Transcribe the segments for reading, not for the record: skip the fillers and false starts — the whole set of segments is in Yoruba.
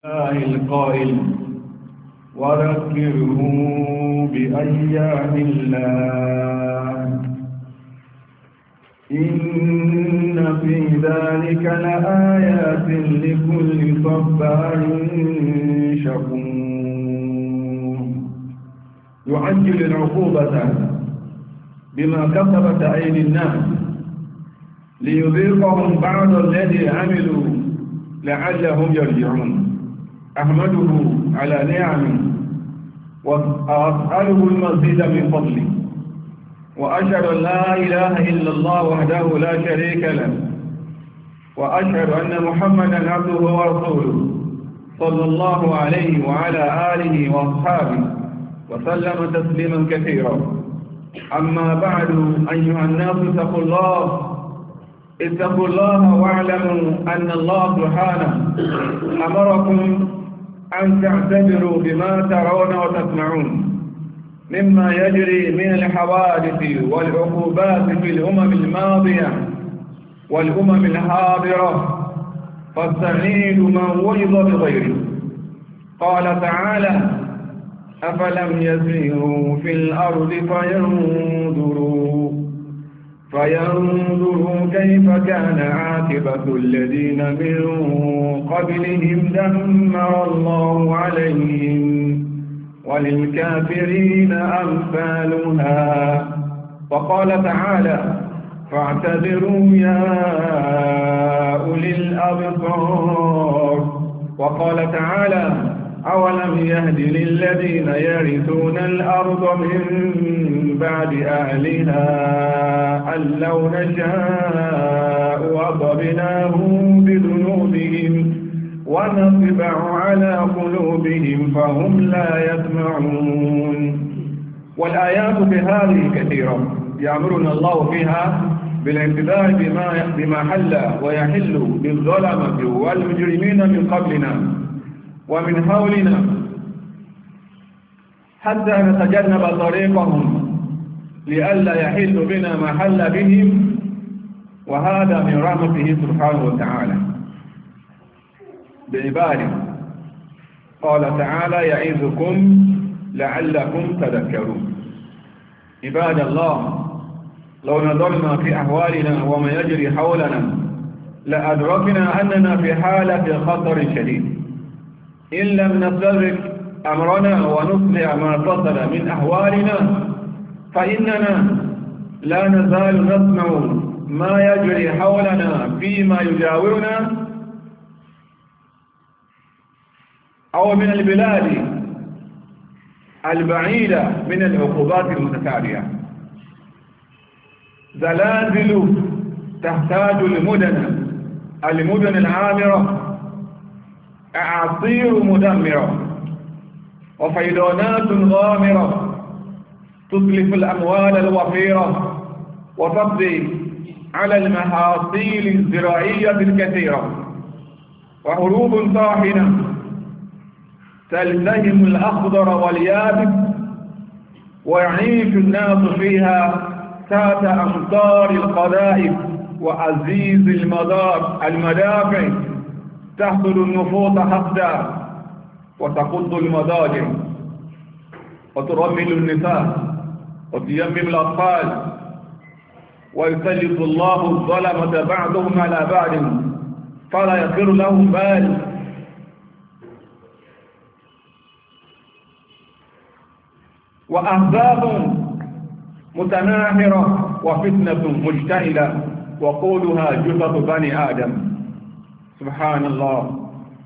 القائل وذكره بأيام الله إن في ذلك لآيات لكل صبار شكور يعجل العقوبة بما كسبت أيدي الناس ليذيقهم بعض الذي عملوا لعلهم يرجعون أحمده على نعمه وأسأله المزيد من فضله وأشهد أن لا إله إلا الله وحده لا شريك له وأشهد أن محمدا عبده ورسوله صلى الله عليه وعلى آله وأصحابه وسلم تسليما كثيرا. أما بعد أيها الناس اتقوا الله واعلموا أن الله سبحانه أمركم أن تعتبروا بما ترون وتسمعون مما يجري من الحوادث والعقوبات في الأمم الماضية والأمم الحاضرة فاستعينوا من وعظ بغيره. قال تعالى: أفلم يسيروا في الأرض فينظروا كيف كان عاقبة الذين من قبلهم دمر الله عليهم وللكافرين أمثالها. وقال تعالى: فاعتبروا يا أولي الأبصار. وقال تعالى: أولم يهد للذين يرثون الأرض من بعد أهلها أن لو نشاء أصبناهم بذنوبهم ونطبع على قلوبهم فهم لا يسمعون. والآيات في هذه كثيرة يأمرنا الله فيها بالانتباه بما حل ويحل بالظلمة والمجرمين من قبلنا ومن حولنا حتى نتجنب طريقهم لئلا يحل بنا ما حل بهم، وهذا من رحمته سبحانه وتعالى بعباده. قال تعالى: يعظكم لعلكم تذكرون. عباد الله، لو نظرنا في أحوالنا وما يجري حولنا لأدركنا أننا في حالة خطر شديد إن لم نستدرك أمرنا ونصلح ما فصل من أحوالنا، فإننا لا نزال نسمع ما يجري حولنا فيما يجاورنا أو من البلاد البعيدة من العقوبات المتتالية. زلازل تحتاج المدن العامرة، أعاصير مدمرة، وفيضانات غامرة تتلف الأموال الوفيرة وتقضي على المحاصيل الزراعية الكثيرة، وحروب طاحنة تلتهم الأخضر واليابس ويعيش الناس فيها تحت أمطار القذائف وعزيز المدافع، تحصل النفوس حقدا وتقض المضاجع وترمل النساء وتيمم الأطفال، ويسلط الله الظلمة بعضهم على بعض فلا يصير لهم بال. وأحزاب متناحرة وفتنة مجتهلة وقودها جثث بني آدم. سبحان الله.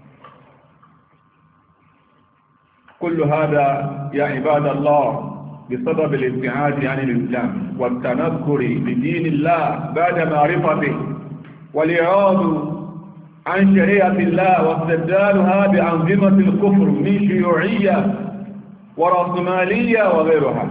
كل هذا يا عباد الله بسبب الابتعاد عن الإسلام والتنكر بدين الله بعد معرفته والإعراض عن شريعة الله واستبدالها بأنظمة الكفر من شيوعية ورأسمالية وغيرها.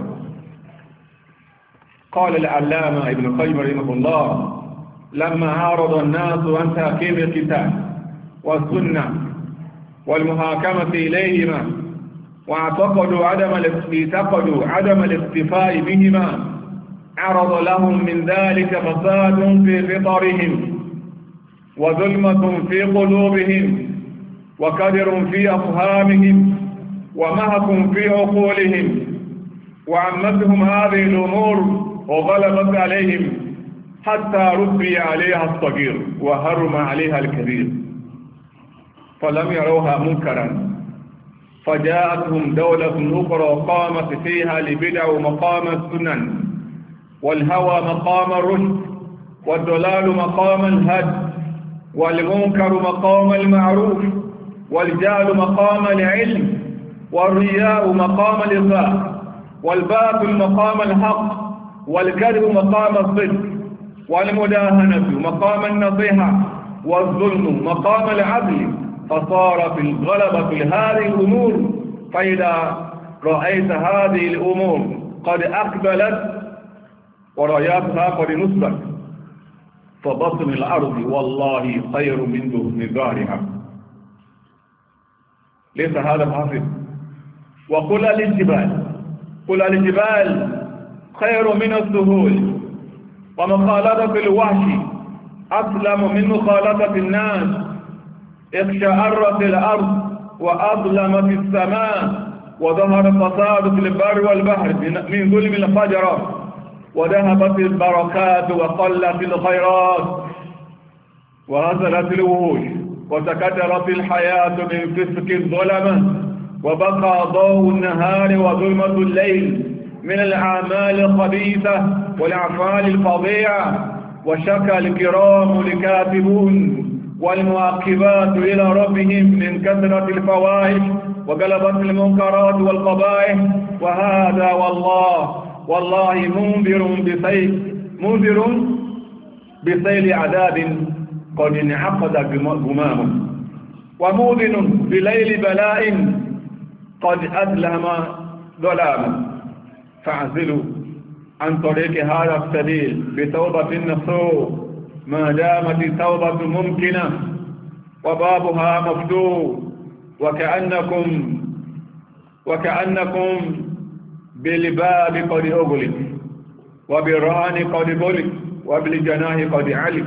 قال العلامة ابن القيم رحمه الله: لما عارض الناس عن تحكيم الكتاب والسنة والمحاكمة إليهما واعتقدوا عدم الاكتفاء بهما، عرض لهم من ذلك فساد في فطرهم وظلمة في قلوبهم وكدر في أفهامهم ومهك في عقولهم، وعمتهم هذه الأمور وغلبت عليهم حتى ربي عليها الصغير وهرم عليها الكبير، فلم يروها منكرا. فجاءتهم دولة أخرى قامت فيها البدع مقام السنن، والهوى مقام الرشد، والضلال مقام الهدي، والمنكر مقام المعروف، والجهل مقام العلم، والرياء مقام الإطاعة، والباطل مقام الحق، والكذب مقام الصدق، والمداهنة مقام النصيحة، والظلم مقام العدل. فصار في الغلبة لهذه الأمور. فإذا رأيت هذه الأمور قد أقبلت وراياتها قد نصبت، فبطن الأرض والله خير من ظهرها. ليس هذا فحسب. وقل الجبال خير من السهول، ومخالطة الوحش أسلم من مخالطة الناس. اقشعرت الأرض وأظلمت السماء، وظهر الفساد في البر والبحر من ظلم الفجر، وذهبت البركات وقلت الخيرات، وهزلت الوحوش، وتكدرت الحياة من فسق الظلمة، وبقى ضوء النهار وظلمة الليل من الأعمال الخبيثة والأعمال الفظيعة. وشكى الكرام الكاتبون والمعقبات إلى ربهم من كثرة الفواحش وغلبة المنكرات والقبائح. وهذا والله منذر بسيل عذاب قد انعقد غمامه، ومؤذن بليل بلاء قد أظلم ظلامه. فاعزلوا عن طريق هذا السبيل بتوبة نصوح ما دامت التوبة ممكنة وبابها مفتوح، وكأنكم بالباب قد أغلق، وبالرهن قد غلق، وبالجناح قد علق.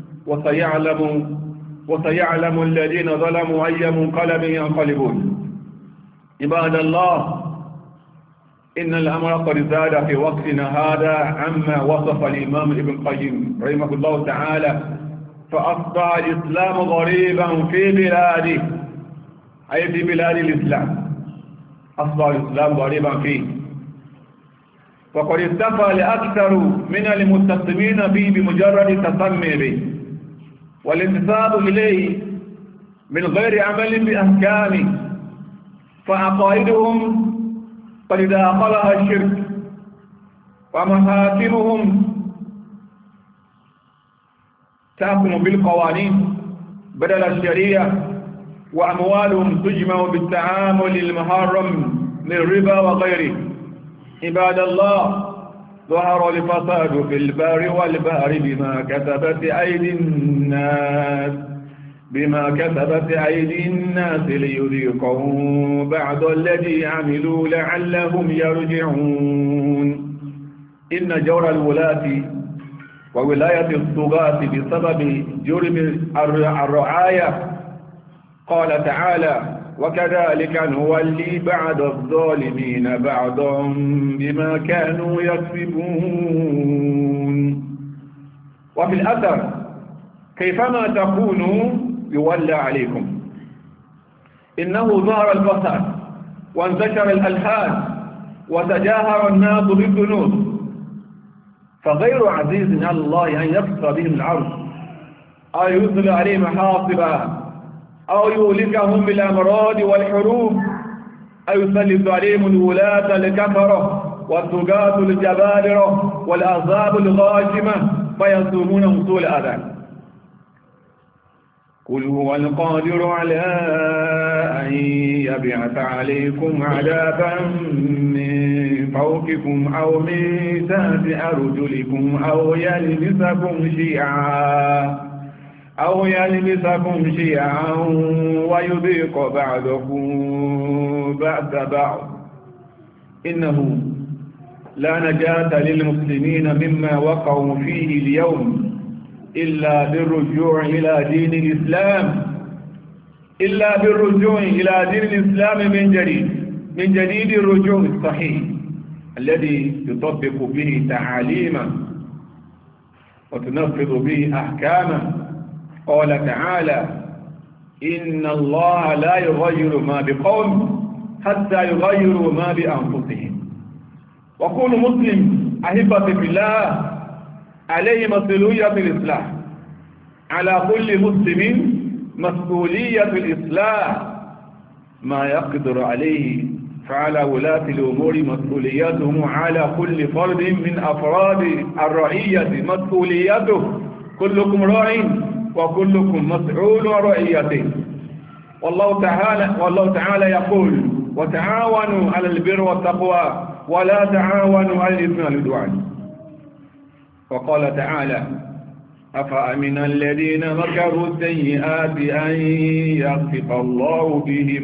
وسيعلم الذين ظلموا أي منقلب ينقلبون. عباد الله، إن الأمر قد زاد في وقتنا هذا عما وصف الإمام ابن القيم رحمه الله تعالى، فأصبح الإسلام غريبا في بلاده، أي في بلاد الإسلام أصبح الإسلام غريبا فيه، وقد استفى لأكثر من المستسلمين به بمجرد التسمي به والانتساب إليه من غير عمل بأحكامه، فعقائدهم قد داخلها الشرك، ومحاكمهم تحكم بالقوانين بدل الشريعة، وأموالهم تجمع بالتعامل المحرم من الربا وغيره. عباد الله، ظهر الفساد في البر والبحر بما كسبت أيدي الناس ليذيقهم بعض الذي عملوا لعلهم يرجعون. إن جور الولاة وولاية الطغاة بسبب جرم الرعاية. قال تعالى: وكذلك نولي بعض الظالمين بعضا بما كانوا يكسبون. وفي الأثر: كيفما تكونوا يولى عليكم. إنه ظهر الفساد وانتشر الألحاد وتجاهر الناس بالذنوب، فغير عزيز على الله أن يقص بهم العرض أو يرسل عليهم حاصبا أو يهلكهم بالأمراض والحروب أو يسلط عليهم الولاة الكفرة والطغاة الجبابرة والأعصاب الغاشمة فيصومونهم سوء العذاب. قل هو القادر على أن يبعث عليكم عذابا من فوقكم أو من تحت أرجلكم أو يلبسكم شيعا ويذيق بعضكم بأس بعض. إنه لا نجاة للمسلمين مما وقعوا فيه اليوم إلا بالرجوع إلى دين الإسلام إلا بالرجوع إلى دين الإسلام من جديد الرجوع الصحيح الذي يطبق به تعاليمه وتنفذ به أحكامه. قال تعالى: إن الله لا يغير ما بقوم حتى يغيروا ما بأنفسهم. وكل مسلم أحبتي في الله عليه مسؤولية الإصلاح، على كل مسلم مسؤولية الإصلاح ما يقدر عليه، فعلى ولاة الأمور مسؤوليتهم، على كل فرد من أفراد الرعية مسؤوليته. كلكم راع وكلكم مسؤول عن رعيته. والله تعالى يقول: وتعاونوا على البر والتقوى ولا تعاونوا على الإثم والعدوان. وقال تعالى: أفأمن الذين مكروا السيئات أن يخسف الله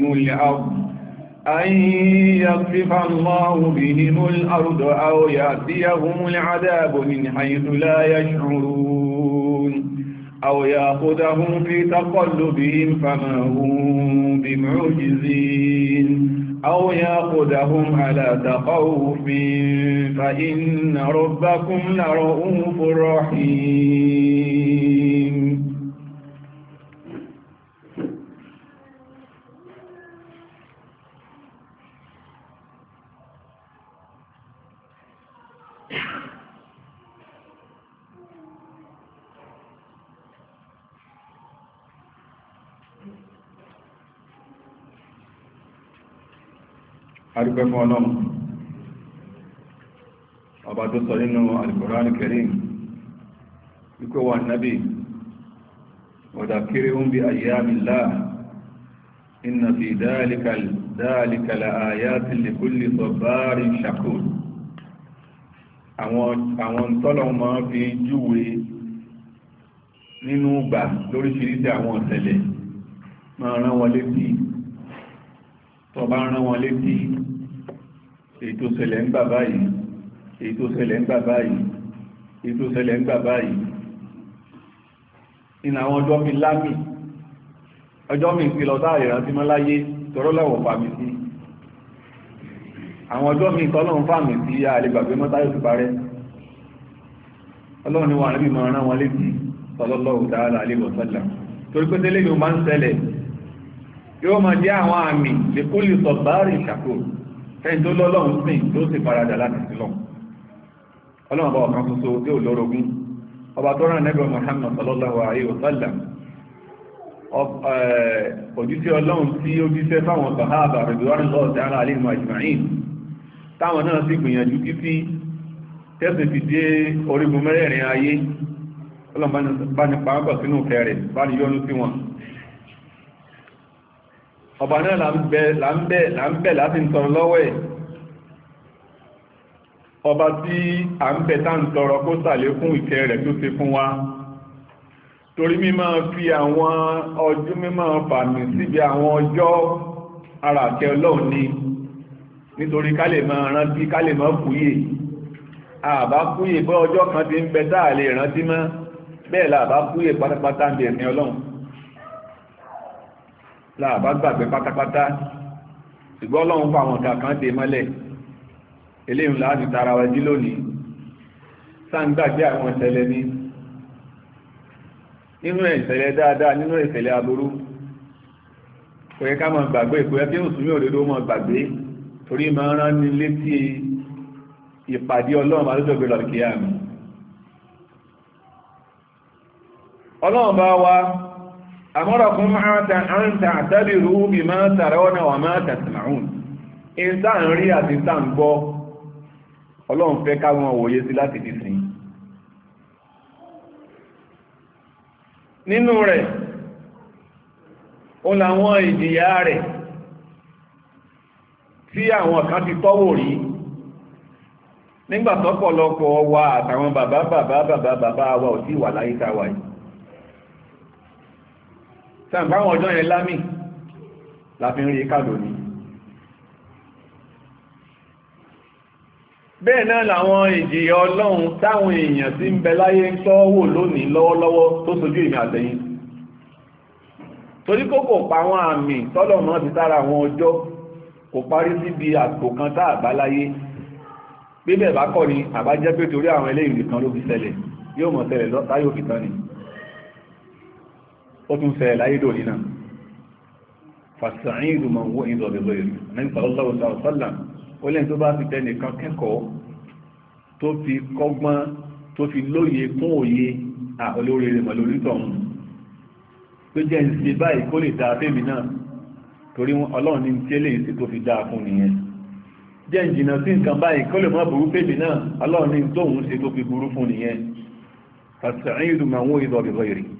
بهم الأرض أو يأتيهم العذاب من حيث لا يشعرون أو يأخذهم في تقلبهم فما هم بمعجزين أو يأخذهم على تخوف فإن ربكم لرؤوف رحيم. Adúpẹ́ fún Ọlọ́run ọba tó sọ nínú Al-Qur'an Al-Karim wípé wà nábì wadhakkirhum bi ayyamillah inna fi dhalika la ayatin li kulli sabbarin shakur. Àwọn tọ́lọ̀ máa fi júwe nínú gbà lóríṣiríṣi àwọn ọ̀sẹ̀lẹ̀ máa rán wọn létí. Tó bá rán wọn létí èyí tó ṣẹlẹ̀ ń gbà báyìí, èyí tó ṣẹlẹ̀ ń gbà báyìí, èyí tó ṣẹlẹ̀ ń gbà báyìí. Ìnà àwọn ọjọ́ mi lámì, ọjọ́ mi ti lọ sáà ìrántí mọ́ láyé tọrọ lọ́wọ́ fàmì sí. Àwọn ọjọ́ mi tọ́lọ́run fàmì sí àlegbàgbé mọ́táyò ti parẹ́. Ọlọ́run ni wà níbi mọ̀ rán wọn létí sallallahu ta'ala alaihi wa sallam. Torí pé tẹ́lẹ̀ yóò máa ń ṣẹlẹ̀, yóò máa jẹ́ àwọn àmì lè kó lè sọ báárì ṣàkó ẹni tó lọ́lọ́run sìn tó sì faradà láti sílọ̀. Ọlọ́run ọba ọ̀kan ṣoṣo tí ò lórogún, ọba tó rán Ànábì Muhammad sallallahu alaihi wa sallam, òjíṣẹ́ Ọlọ́run tí ó jíṣẹ́ fáwọn sàhábà ridwanullahi ta'ala alaihim ajma'in, táwọn náà sì gbìyànjú títí tẹ́sì fi dé orígun mẹ́rẹ̀ẹ̀rin ayé. Ọlọ́run bá ní pàápàá sínú kẹrẹ̀ bá ní yọ́nú sí wọn. Ọba náà là ń bẹ̀ láti ń tọrọ lọ́wọ́ ẹ̀. Ọba tí a ń bẹ̀ tá ń tọrọ kó ṣàlékún ìkẹ́ rẹ̀ tó ṣe fún wa. Torí mímọ́ fi àwọn ọjọ́ mímọ́ fàmì síbi àwọn ọjọ́ ara àkẹ́ Ọlọ́run ni. Nítorí ká lè máa rántí, ká lè máa fúyè. Àbá fúyè bọ́ ọjọ́ kan ti ń bẹ táà lè rántí mọ́. Bẹ́ẹ̀ làbá fúyè pátápátá ń bẹ ẹ̀mí Ọlọ́run. Láàbá gbàgbé pátápátá, ṣùgbọ́n Ọlọ́run fún àwọn kankan dé mọ́lẹ̀. Eléyìn láti tara wa jí lónìí, sáǹgbàgbé àwọn ìṣẹ̀lẹ̀ ní nínú ìṣẹ̀lẹ̀ dáadáa, nínú ìṣẹ̀lẹ̀ aburú. Kò yẹ ká máa gbàgbé, kò yẹ kí Mùsùlùmí òdodo máa gbàgbé, torí máa rán ní létí ìpàdé Ọlọ́run alójọ́gbé lọ kí àmì. Ọlọ́run bá wa أمركم أن تعتبروا بما ترون وما تسمعون. إنسان rí àti ìsàn gbọ́, Ọlọ́run fẹ́ káwọn òye sí láti fi sìn. Nínú rẹ̀, ó làwọn ìjìyà rẹ̀ tí àwọn kan ti tọ́wò rí nígbàtọ́pọ̀lọpọ̀ wa àtàwọn bàbá wa ò sí wà láyé táwà yìí. Sàǹbáwọn ọjọ́ yẹn lámì láfi ń rí kàdò ní. Bẹ́ẹ̀ náà làwọn ìjìyà Ọlọ́run táwọn èèyàn tí ń bẹ láyé ń tọ́wò lónìí lọ́wọ́lọ́wọ́ tó sojú ìmì àtẹ̀yìn. torí kó kò pa àwọn àmì tọ́lọ̀ náà ti sára àwọn ọjọ́ kò parí síbi àpò kan tá àbáláyé bíbẹ̀ bá kọ́ ni àbájẹ́ pé torí àwọn eléyìí nìkan ló fi ṣẹlẹ̀ yóò mọ̀ ṣẹlẹ̀ láyé òfin tán ni ó tún ṣẹlẹ̀ láyé dòní náà fàṣàyìn ìdùnmọ̀ owó ìdọ̀bẹ̀bẹ̀ rẹ̀ ní sallallahu alaihi wasallam ó lẹ́yìn tó bá fi tẹnìkan kẹ́kọ̀ọ́ tó fi kọ́gbọ́n tó fi lóye kún òye olórí rẹ̀ mọ̀ lórí tọ̀hún pé jẹ́ ìṣe báyìí kó lè dáa fẹ́mi náà torí ọlọ́run ní tí eléyìí sí tó fi dáa fún nìyẹn jẹ́ ìjìnà sí nǹkan báyìí kó lè mọ́ burú fẹ́mi náà ọlọ́run ní tóhun ṣe tó fi burú fún nìyẹn fàṣàyìn ìdùnmọ̀ owó ìdọ̀bẹ̀bẹ̀ rẹ̀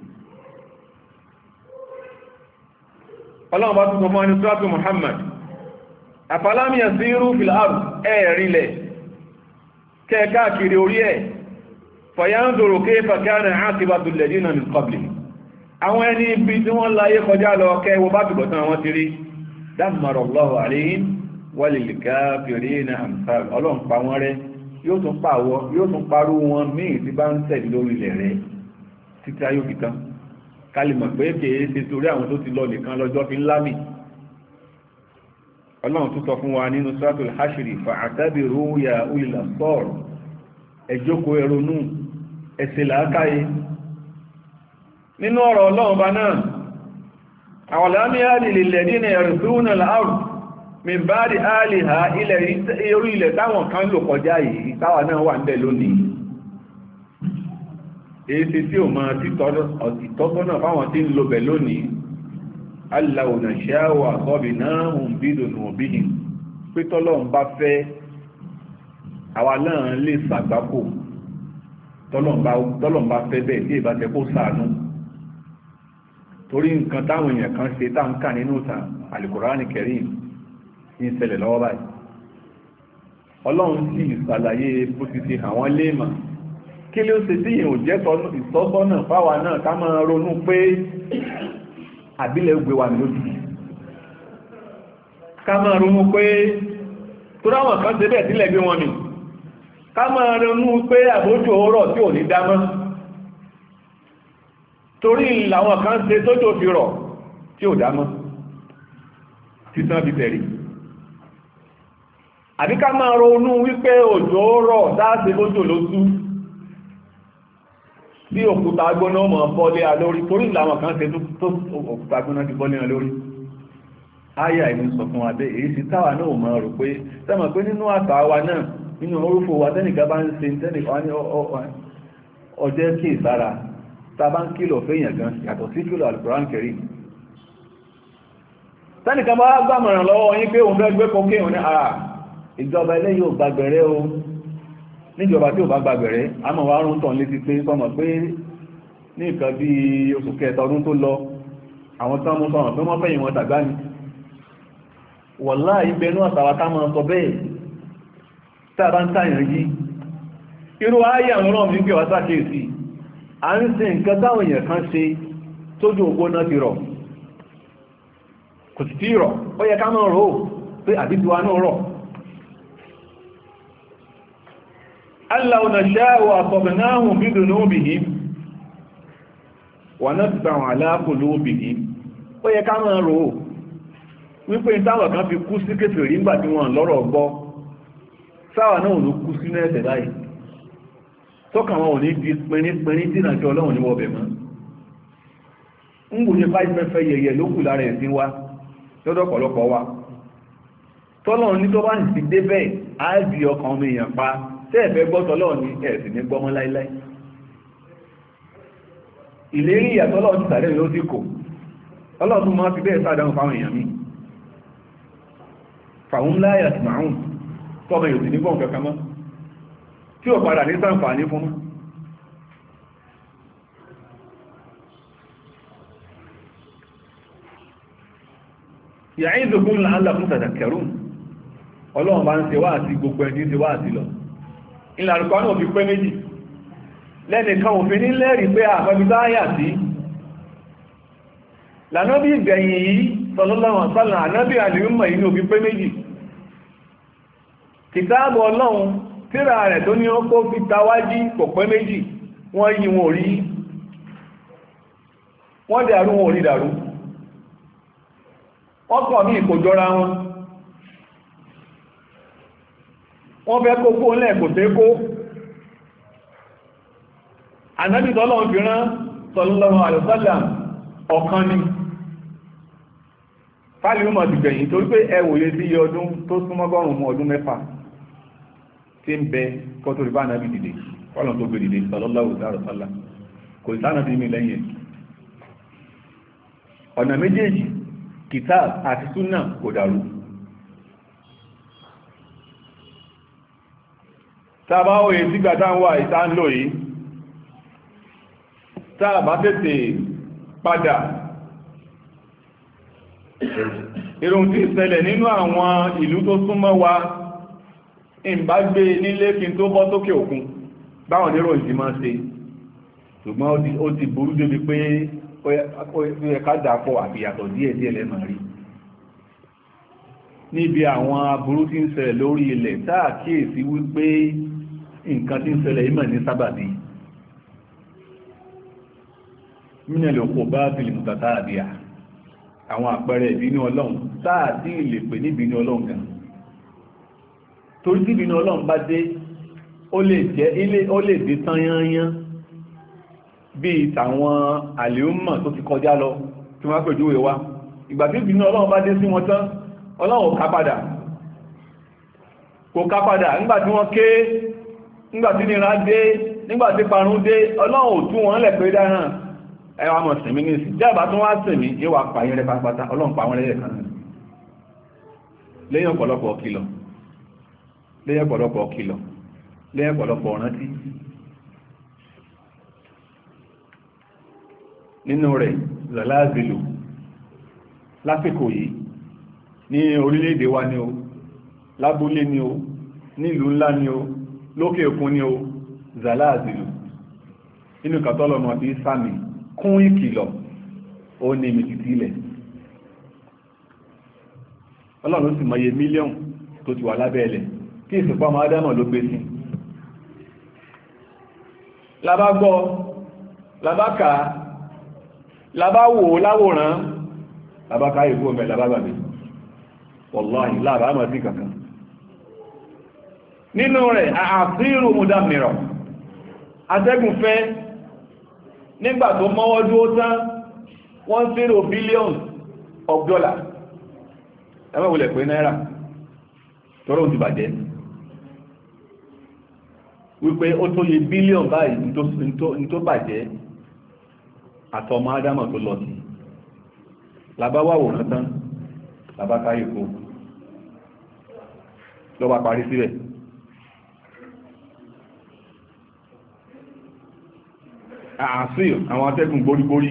ọlọ́run bá tún sọ mọ́ ní suratu Muhammad afalam yasiru fil ard ẹ̀rìnlẹ̀ kẹ́ẹ̀káàkiri orí ẹ̀ fayanzuru kayfa kana aqibatu alladhina min qablihim àwọn ẹni ibi tí wọ́n láyé kọjá lọ kẹwọ bá tùbọ̀tán wọn ti rí dammarallahu alayhim walil kafirina amsal ọlọ́run pa wọ́n rẹ́ yóò tún parú wọn míì tí bá ń tẹ̀lé lórí ilẹ̀ rẹ̀ títí ayé òkìtán kálìmọ̀ pé kèé ṣe torí àwọn tó ti lọ nìkan lọ́jọ́ fi ńlá mi ọlọ́run tó sọ fún wa nínú suratul hashri fa'tabiru ya ulil absar ẹ jókòó ẹ ronú ẹ ṣe làákàyè nínú ọ̀rọ̀ ọlọ́run bá náà awalam ya'ni lilladhina yarithuna al-ard min ba'di ahliha ilẹ̀ táwọn kan lò kọjá yìí táwa náà wà ń bẹ̀ lónìí èsì tí ò máa ìtọ́sọ́nà fáwọn tí ń lo bẹ̀ lónìí aláwòrán ṣáwà sọ́bì náà ń bí dùnú òbí pé tọ́lọ́run bá fẹ́ àwa náà lè ṣàgbákò tọ́lọ́run bá fẹ́ bẹ́ẹ̀ tí ìbá tẹ́ kó ṣàánú torí nǹkan táwọn èèyàn kan ṣe tá ń kà nínú ìtàn Al-Qur'ani Karim ń ṣẹlẹ̀ lọ́wọ́ báyìí ọlọ́run sì ṣàlàyé bó ti fi hàn wọ́n léèmọ̀ kí ló ṣe tí ìhùn jẹ́ ìsọ́sọ́nà fáwa náà ká máa ronú pé àbílẹ̀ gbé wa lójú ká máa ronú pé tó ráwọn kan ṣe bẹ́ẹ̀ sílẹ̀ gbé wọn ni ká máa ronú pé àbójú ọ̀rọ̀ tí ò ní dámọ́ torí làwọn kan ṣe tójò fi rọ̀ tí ò dámọ́ títán bí tẹ̀rí àbí ká máa ronú wípé òjò rọ̀ dáàṣe bójò ló tú bí òkúta agbóná mọ̀ bọ́lé alórí torí ìlànà kan ṣe tó òkúta agbóná ti bọ́lé alórí ayà ìlú sọ fún adé èyí sí táwà náà mọ̀ rò pé tẹ́mọ̀ pé nínú àtà wa náà nínú orúfò wa tẹ́nìkan bá ń ṣe tẹ́nìkan ní ọjẹ́ kí ìsára tá bá ń kìlọ̀ fẹ́yàn gan yàtọ̀ sí kìlọ̀ Al-Qur'an Karim tẹ́nìkan bá gbàmọ̀ràn lọ́wọ́ yín pé òun fẹ́ gbé kókè òun ní ìjọba ilé yóò gbàgbẹ̀rẹ́ o níjọba tí ò bá gbàgbẹ̀rẹ́ a mọ̀ wá rún tàn létí pé sọmọ̀ pé ní nǹkan bí oṣù kẹta ọdún tó lọ àwọn tán mú sọ̀rọ̀ pé wọ́n fẹ́yìn wọn tàgbá ni wọ̀lá ìbẹnú àtàwà ká máa sọ bẹ́ẹ̀ tá a bá ń tàyàn yí irú ayé àwọn ọlọ́run ní pé wá sákèsí a ń ṣe nǹkan táwọn èèyàn kan ṣe tójú ògbó náà ti rọ̀ kò sì tí rọ̀ ó yẹ ká máa rò ó pé àbíduwa náà rọ̀ Allah nasha'u asabnahum bidunubihim wa natba'u ala qulubihim ó yẹ ká máa rò ó wípé táwọn kan fi kú sí kèfèrí nígbà tí wọ́n lọ́rọ̀ gbọ́ sáwà náà ló kú sínú ẹ̀ṣẹ̀ báyìí tọ́kàn wọn ò ní di pẹ̀rín dínà tí ọlọ́run ní wọ́bẹ̀ mọ́ ń gbò ní fáìfẹ́fẹ́ yẹyẹ ló kù lára ẹ̀sìn wa lọ́dọ̀ pọ̀lọpọ̀ wa tọ́lọ́run ní tó bá sì dé bẹ́ẹ̀ á di ọkàn ọmọ èèyàn pa tẹ́ẹ̀fẹ́ gbọ́tọ̀ lọ́wọ́ ní ẹ̀sìn ní gbọ́mọ́ láíláí ìlérí ìyàtọ́lọ́ ti sàrẹ́ ló díkò ọlọ́tún máa fi bẹ́ẹ̀ sáàdáhùn fáwọn èèyàn mi fàún láyà sí màáhùn tọ́mọ yóò sì ní gbọ́n kankan mọ́ tí ó padà ní ṣàǹfààní fún ya'idukum la'allakum tadhakkarun ọlọ́run bá ń ṣe wá àti gbogbo ẹni ṣe wá àti lọ ìlànà náà fi pé méjì lẹ́nìkan òfin ní lẹ́rìí pé àfẹ́bítá àyà sí lànà bí ìgbẹ̀yìn yìí sallallahu alaihi wasallam ànábì àlèmọ̀ yìí ní òfin pé méjì kìtàbù ọlọ́run tíra rẹ̀ tó ní ó kó fi tawájí kò pé méjì wọ́n yí wọn rí wọ́n dàrú wọn rí dàrú ọkọ̀ mi kò jọra wọn, wọ́n fẹ́ kó kó lẹ́ kò tẹ́ kó. Ànábì tọ́lọ́run fi rán sallallahu alaihi wasallam ọ̀kan ni fálì ọmọ ti gbẹ̀yìn torí pé ẹwòye sí iye ọdún tó súnmọ́gọ́rùn mọ́ ọdún mẹ́fà tí ń bẹ kọ́tò rí bá Ànábì dìde ọlọ́run tó gbé dìde sallallahu alaihi wasallam kò sánàbí mi lẹ́yìn. Ọ̀nà méjèèjì kìtàb àti súnà kò dàrú. Tàbá òye sígbà táwọn wà ìta ń lò yìí, tàbá tètè padà irun tí ìṣẹ̀lẹ̀ nínú àwọn ìlú tó súnmọ́ wa ìbá gbé nílé kí n tó bọ́ sókè òkun báwọn nírò ìdí máa ṣe, ṣùgbọ́n ó ti burú débi pé ó yẹ ká dàpọ̀ àfìyàtọ̀ díẹ̀ díẹ̀ lẹ́mọ̀ rí níbi àwọn aburú tí ń ṣẹlẹ̀ lórí ilẹ̀ táà kíyèsí wípé nǹkan tí ń ṣẹlẹ̀ ìmọ̀ ní sábàbí mínẹ̀lẹ̀ òkú bá bìlì mùtàtà àbíyà àwọn àpẹẹrẹ ìbínú ọlọ́run táà tí lè pè ní ìbínú ọlọ́run gan torí tí ìbínú ọlọ́run bá dé ó lè dé tán yányán bí tàwọn àlèúmọ̀ tó ti kọjá lọ tí wọ́n pẹ̀júwé wá ìgbà tí ìbínú ọlọ́run bá dé sí wọn tán ọlọ́run kò ká padà nígbàtí wọ́n ké nígbàtí nira dé nígbàtí parun dé ọlọ́run ò tú wọn lẹ̀ pé dáhàn ẹwà mọ̀ sẹ̀mí ní ìsìn jábà tó wá sẹ̀mí yíwà pààyàn rẹ̀ pápátá ọlọ́run pa wọn lẹ́yẹ̀ kan lẹ́yìn ọ̀pọ̀lọpọ̀ kìlọ̀ lẹ́yìn ọ̀pọ̀lọpọ̀ rántí nínú rẹ̀ zalazilu lásìkò yìí ní orílẹ̀-èdè wa ni o lábúlé ni o nílùú ńlá ni o lókè òkun ni o zalazilu nínú kàtọ́lọ̀mù àti sàmì kún ìkìlọ̀ ó ní ìmìtìtì ilẹ̀ ọlọ́run sì mọye mílíọ̀nù tó ti wà lábẹ́ ilẹ̀ kí ìsìnkú ọmọ adámọ̀ ló gbé sí labágbọ́ labáka labáwò láwòrán labáka ìbú ọmọ labábàbí wàláhì láàbàmọ̀ sí kankan nínú rẹ̀ àfírù múdàmìrọ̀ atẹ́gùn fẹ́ nígbà tó mọ́wọ́ dúó tán $1 billion ẹmọ́ ìwòlẹ̀ pé náírà tọ́rọ ti bàjẹ́ wípé ó tó yẹ bílíọ̀n báyìí ní tó bàjẹ́ àtọmọ ádámọ̀ tó lọ sí labáwàwò rán tán labákáyè kó lọ́wọ́ parí síbẹ̀ àásìr àwọn atẹ́gùn gbórígbórí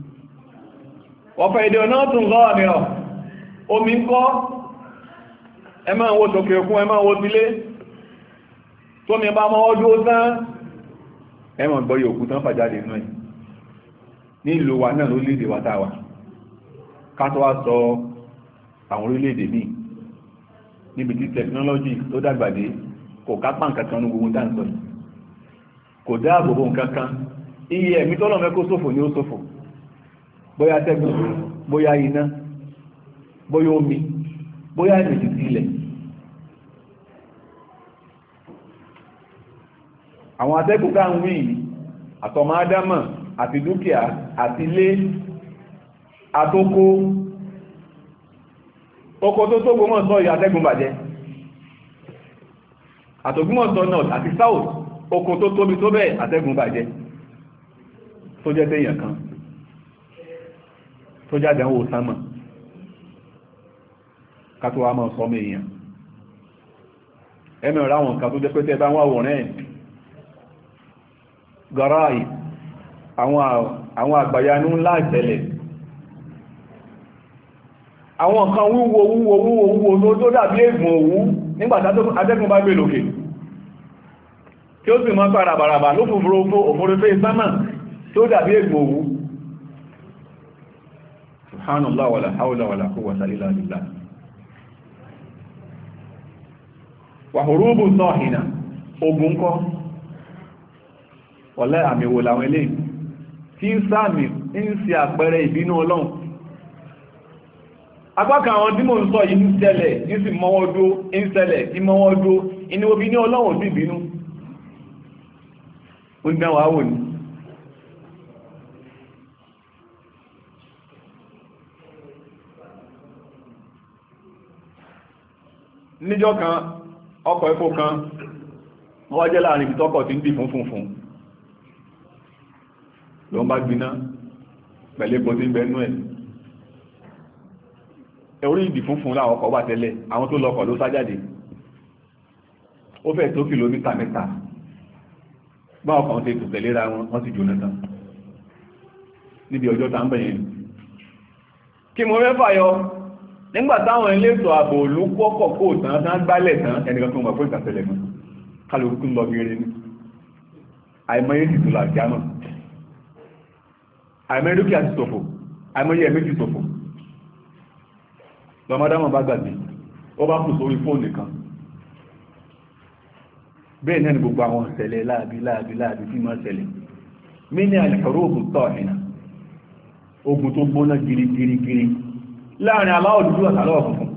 ọ̀fẹ́ èdè ọ̀nà tún lọ́wọ́ mìíràn omi ń kọ́ ẹ máa wo tòkè òkun ẹ máa wo sílé tó mi bá mọ́ ọdún ó tán ẹ máa gbọ́ yóò kú tán fàjáde náà ní ìlú wa náà lórílẹ̀-èdè wa táwà ká tó wá sọ àwọn orílẹ̀-èdè míì níbi tí tẹkinọ́lọ́jì tó dàgbàdé kò kápá nǹkankan ní gbogbo dáńsọ̀ kò dáàbòbò nǹkankan iye ẹ̀mí tọ́lọ̀ mẹ́kó ṣòfò ní ó ṣòfò bóyá tẹ́gùn bóyá iná bóyá omi bóyá ìrìnjì sí ilẹ̀ àwọn atẹ́gùn dáhùn wí àtọmọ ádámà àti dúkìá àti ilé àtókó oko tó tó gbọmọ̀ sọ ìyà atẹ́gùn bàjẹ́ àtògbọmọ̀sọ north àti south oko tó tóbi tó bẹ́ẹ̀ atẹ́gùn bàjẹ́ tó jẹ́ tẹ́yàn kan tó jáde àwọn òsánmà kátó wá máa sọmọ èèyàn ẹmẹ́ ọ̀rá àwọn nǹkan tó jẹ́ pé tẹ́ bá wọ́n wọ̀n rẹ̀ gọ́ráì àwọn àgbàyanú ńlá ìtẹ̀lẹ̀ àwọn nǹkan wúwo tó dàbí ègùn òwú nígbàtá atẹ́gùn bá gbé lókè tí ó sì mọ́ bàràbàràbà ló òfurufú ìsámà tó dàbí ègùn òwú subhanallah wala hawla wala quwwata illa billah wa hurubu sahina ogun kọ́ wọlé àmì wò làwọn eléyìí tí ń sáàmì ń ṣe àpẹẹrẹ ìbínú ọlọ́run apákan àwọn tí mo ń sọ yìí ń ṣẹlẹ̀ ní sì mọ́wọ́dó ń ṣẹlẹ̀ ní mọ́wọ́dó inú obi ní ọlọ́run sí ìbínú ó ń dánwà wò ní níjọ́ kan ọkọ̀ epo kan wọ́n wá jẹ́ láàrin ibi tọ́kọ̀ tí ń dì fún ló ń bá gbiná pẹ̀lú epo tí ń bẹnú ẹ̀ orí ìdì funfun láwọn ọkọ̀ wà tẹ́lẹ̀ àwọn tó lọkọ̀ ló sájáde ó fẹ́ tó kìlómítà 3 bá ọkọ̀ ṣe tò tẹ̀léra wọ́n sì jóná tán níbi ọjọ́ tá ń bẹ̀yẹn kí mo fẹ́ fàyọ nígbà táwọn elétò ààbò òlú pọ́kọ̀ kó tán gbálẹ̀ tán ẹnìkan tó mọ̀ pé ìtàtẹ̀lẹ̀ mọ́ kálukú ń lọ bí eré ní àìmọye sì tó làjá náà àìmọye dúkìá ti ṣòfò àìmọye ẹ̀mí ti ṣòfò lọ́mọdámọ̀ bá gbàgbé ó bá kù sórí fóònù kan bẹ́ẹ̀ náà ni gbogbo àwọn ìṣẹ̀lẹ̀ láàbí tí máa ṣẹlẹ̀ mí ní àlẹ́kọ̀ọ́rọ̀ ògùn tọ́ ẹ̀nà ogun tó gbóná gírígírí láàrin aláwọ̀ dúdú àtàláwọ̀ funfun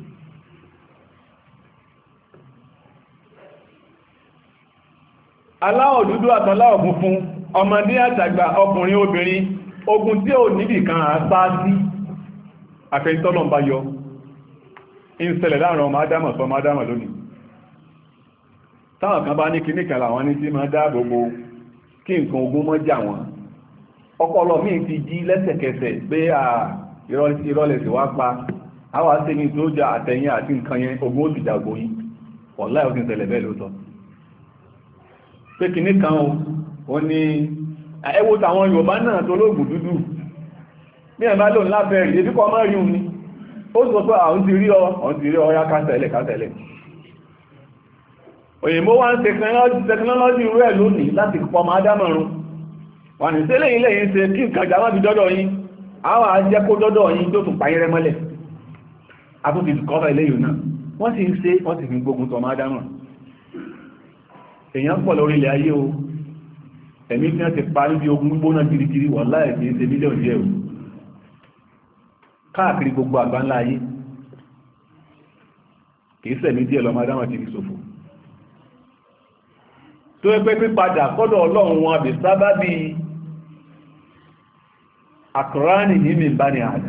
aláwọ̀ dúdú àtàláwọ̀ funfun ọmọdé àtàgbà ọkùnrin obìnrin ogun tí ò níbì kan àpá sí àfẹ́ntọ́lọ̀ bá yọ ń ṣẹlẹ̀ láàrin ọmọ adámọ̀ sọ ọmọ adámọ̀ lónìí táwọn kan bá ní kíníkà làwọn ní tí máa dáàbòbò kí nǹkan ogun mọ́ jà wọ́n ọpọlọ míì ti jí lẹ́sẹ̀kẹsẹ̀ pé ìrọ̀lẹ̀ sí wá pa àwọn àtẹ́yìn tó jà àtẹ̀yìn àti nǹkan yẹn ogun ó sì jàgbó yìí ọ̀lá ò ti ṣẹlẹ̀ bẹ́ẹ̀ lóòótọ́ pé kíníkà ó ní ẹwọ́ tàwọn Yorùbá náà tó lóògùn dúdú bí ẹ̀bá lòun lábẹ́ rí ebíkọ́ mọ́ rí un ni ó sọ pé àwọn ti rí ọ ya kásẹ̀lẹ̀ òyìnbó wá ń tẹkinọ́lọ́jì irú ẹ̀ lónìí láti pọ̀ máa dámọ̀rún wà ní sílẹ̀ ilẹ̀ yìí ṣe kí nǹkan jà má fi dọ́dọ̀ yín àwọn ajẹ́ kó dọ́dọ̀ yín tó tún pàyẹ́rẹ́ mọ́lẹ̀ àtúntì kọ́fà ilé yìí náà wọ́n sì ń ṣe wọ́n sì fi gbógun tọ́ máa dámọ̀ èèyàn pọ̀ lórí ilẹ̀ ayé o ẹ̀mí tí wọ́n ti parí bí ogun gbóná kirikiri wọ́n láì fi ṣe mílíọ̀nù díẹ̀ o káàkiri gbogbo àgbáńlá ayé kìí sẹ̀mí díẹ̀ lọ máa dámọ̀ ti fi ṣòfò tó ẹgbẹ́ pípadà kọ́dọ̀ ọlọ́run wọn àbí sábà bí àkùránì ní mi bá ní àdá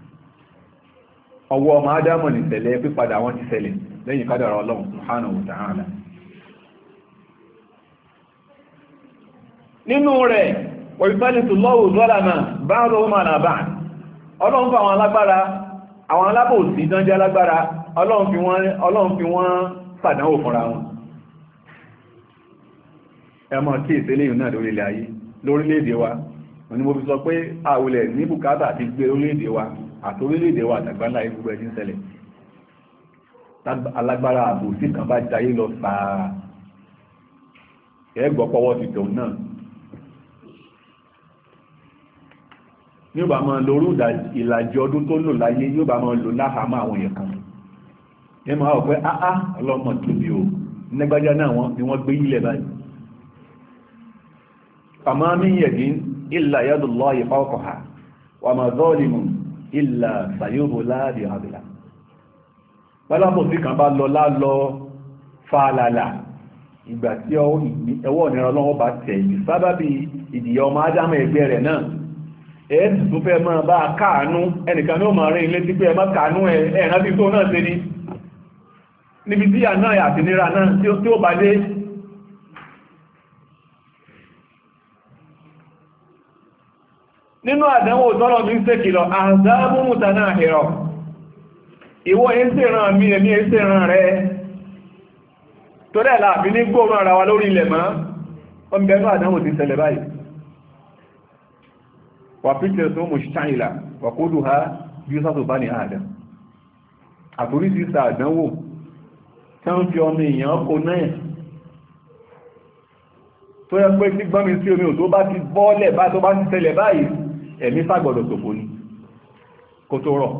ọwọ́ ọmọ adámọ̀ ní ṣẹlẹ̀ pípadà wọn ti ṣẹlẹ̀ lẹ́yìn kádàrá ọlọ́run subhanahu wa ta'ala nínú rẹ̀ wọ̀nyífẹ́lẹ̀tù lọ́wọ́ zọ́làmà bá rọ́ mà náà bá ọlọ́run fún àwọn alágbára àwọn alábòsí dánjẹ́ alágbára ọlọ́run fi wọ́n ṣàdánwò fúnra wọn ẹmọ tí ìṣẹ́lẹ̀ yìí náà lórílẹ̀ ayé lórílẹ̀-èdè wa ni mo fi sọ pé àwọlẹ̀ ní bùkátà àti gbé orílẹ̀-èdè wa àti orílẹ̀-èdè wa àtàgbàlá gbogbo ẹ̀jí ń ṣẹlẹ̀ alágbára àbòsí kan bá jayé lọ sàá ẹgbọ́ pọ́wọ́ ti tòun náà ní ó bá máa lórú ìlàjì ọdún tó lò láyé yóò bá máa lò láhàámọ́ àwọn èèyàn kan ẹ máa wọ̀ pé áá ọlọ́mọ tóbi o nígbàjá náà ni wọ́n gbé ilẹ̀ báyìí فما من يد إلا يد الله فوقها وما ظالم إلا سيبلى بعدله bọ́lápọ̀ sí kan bá lọ lálọ fàálàlà ìgbà tí ẹwọ́ ìnira ọlọ́wọ́ bá tẹ̀ ìsábábí ìdìyà ọmọ ádámọ̀ ẹgbẹ́ rẹ̀ náà ẹ̀ẹ́sì tó fẹ́ máa bá káànú ẹnìkan ní ó máa rí ilé tí pé ẹmọ́ káànú ẹ̀ẹ̀rán tí tó náà ṣe ní níbi tí àná àti nira náà tí ó bá dé nínú àdánwò tọ́lọ̀ mi ń ṣèkìlọ̀ àzámú mùtánà àhìrọ̀ ìwọ ẹ̀ẹ́sẹ̀ràn mi ẹ̀mí ẹ̀ẹ́sẹ̀ràn rẹ̀ tó rẹ̀ láàbí ní gbóòrùn ara wa lórí ilẹ̀ mọ́ wọ́n bẹ̀rẹ̀ náà àdánwò ti ṣẹlẹ̀ báyìí wà píṣẹ̀ tó mú ṣáìlà wà kó dù ha bí ó sátò bá ní àdá àtorí sí sa àdánwò tí wọ́n fi ọmọ èèyàn kó náà tó yẹ pé tí gbọ́nmi sí omi ò tó bá ti bọ́ọ̀lẹ̀ bá tó bá ti ṣẹlẹ̀ báyìí ẹ̀mí sàgbọ̀dọ̀ ṣòfò ní kó tó rọ̀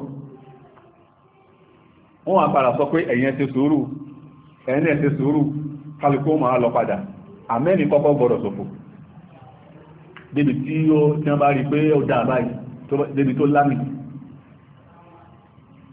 wọ́n wà padà sọ pé ẹ̀yin ti sùúrù ẹ̀yin ti sùúrù kálukú máa lọ padà àmẹ́ni kọ́kọ́ gbọ́dọ̀ ṣòfò débi tí wọ́n bá rí pé ó dáa báyìí débi tó lámì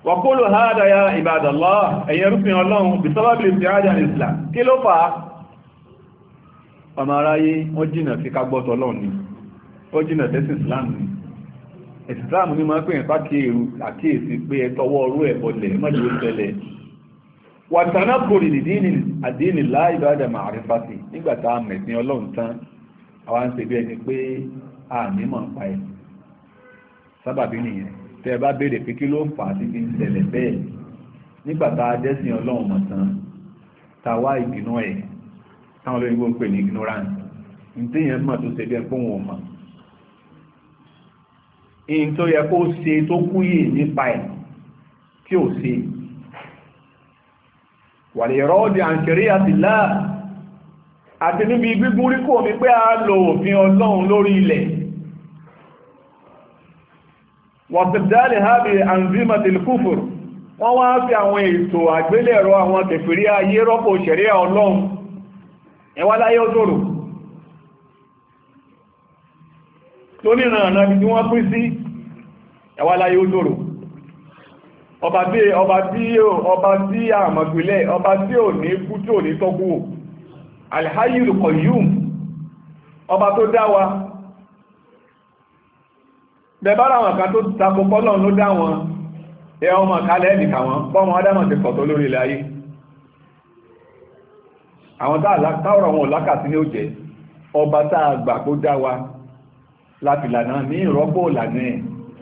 wàkólò hádà ya ibadallah ẹ̀yẹrúfin ọlọ́run bí sábàbí ti ájá ní islam kí ló fà á ọmọ aráyé wọ́n jìnà sí kagbọ́tọ̀ ọlọ́run ni ó jìnà tẹ́sí islam ni islam ní máa pèyàn sákèèrú àkíyèsí pé ẹtọwọ́ orú ẹ̀bọ̀lẹ̀ mọ́jú tẹ́lẹ̀ wàtánà kòrì àdínì láìbádà màrífàtì nígbàtà mẹ̀sìn ọlọ́run tán àwọn ń ṣe bí ẹni pé a nímọ̀ pa ẹ̀ sábàbí nìyẹn tẹ́ bá béèrè pé kí ló fà á sí fi ń ṣẹlẹ̀ bẹ́ẹ̀ nígbàtà adẹ́sìn ọlọ́run mọ̀ tán ta wá ìgbìnà ẹ̀ táwọn olóyìnbó ń pè ní ignorance ìtẹ́yẹn mọ̀ tó ṣe bí ẹ pé wọn ò mọ̀ ìyìn tó yẹ kó ṣe tó kúyè nípa ẹ̀ tí ò ṣe wàlẹ̀ rọ́ọ̀dì àǹkẹ̀rí àti láà àti níbi gbígún rí kò mi pé a lò òfin ọlọ́run lórí ilẹ̀ wọ̀sẹ̀dálẹ̀ hábi anzimatil kufur wọ́n wá fi àwọn ètò àgbélẹ̀rọ àwọn kèfèrí ayé rọ́pò ṣẹ̀ríà ọlọ́run ẹwà láyé òtòrò tó ní ìrànà bí wọ́n pín sí ẹwà láyé òtòrò ọba tí àmọ̀gbìlẹ̀ ọba tí ò ní kú tí ò ní tọ́kú Al-Hayyul Qayyum ọba tó dá wa bẹ̀bára àwọn kan tó tako pọ́lọ̀ ló dá wọn ẹ ọmọ kalẹ̀ ẹ̀dìkà wọn bọ́mọ adámọ̀ ti pọ̀tọ̀ lórí ilẹ̀ ayé àwọn táwọ̀rọ̀ wọn lákàtí ní ó jẹ́ ọba táà gbà kó dá wa láti lànà ní ìrọ́pò lànà ẹ̀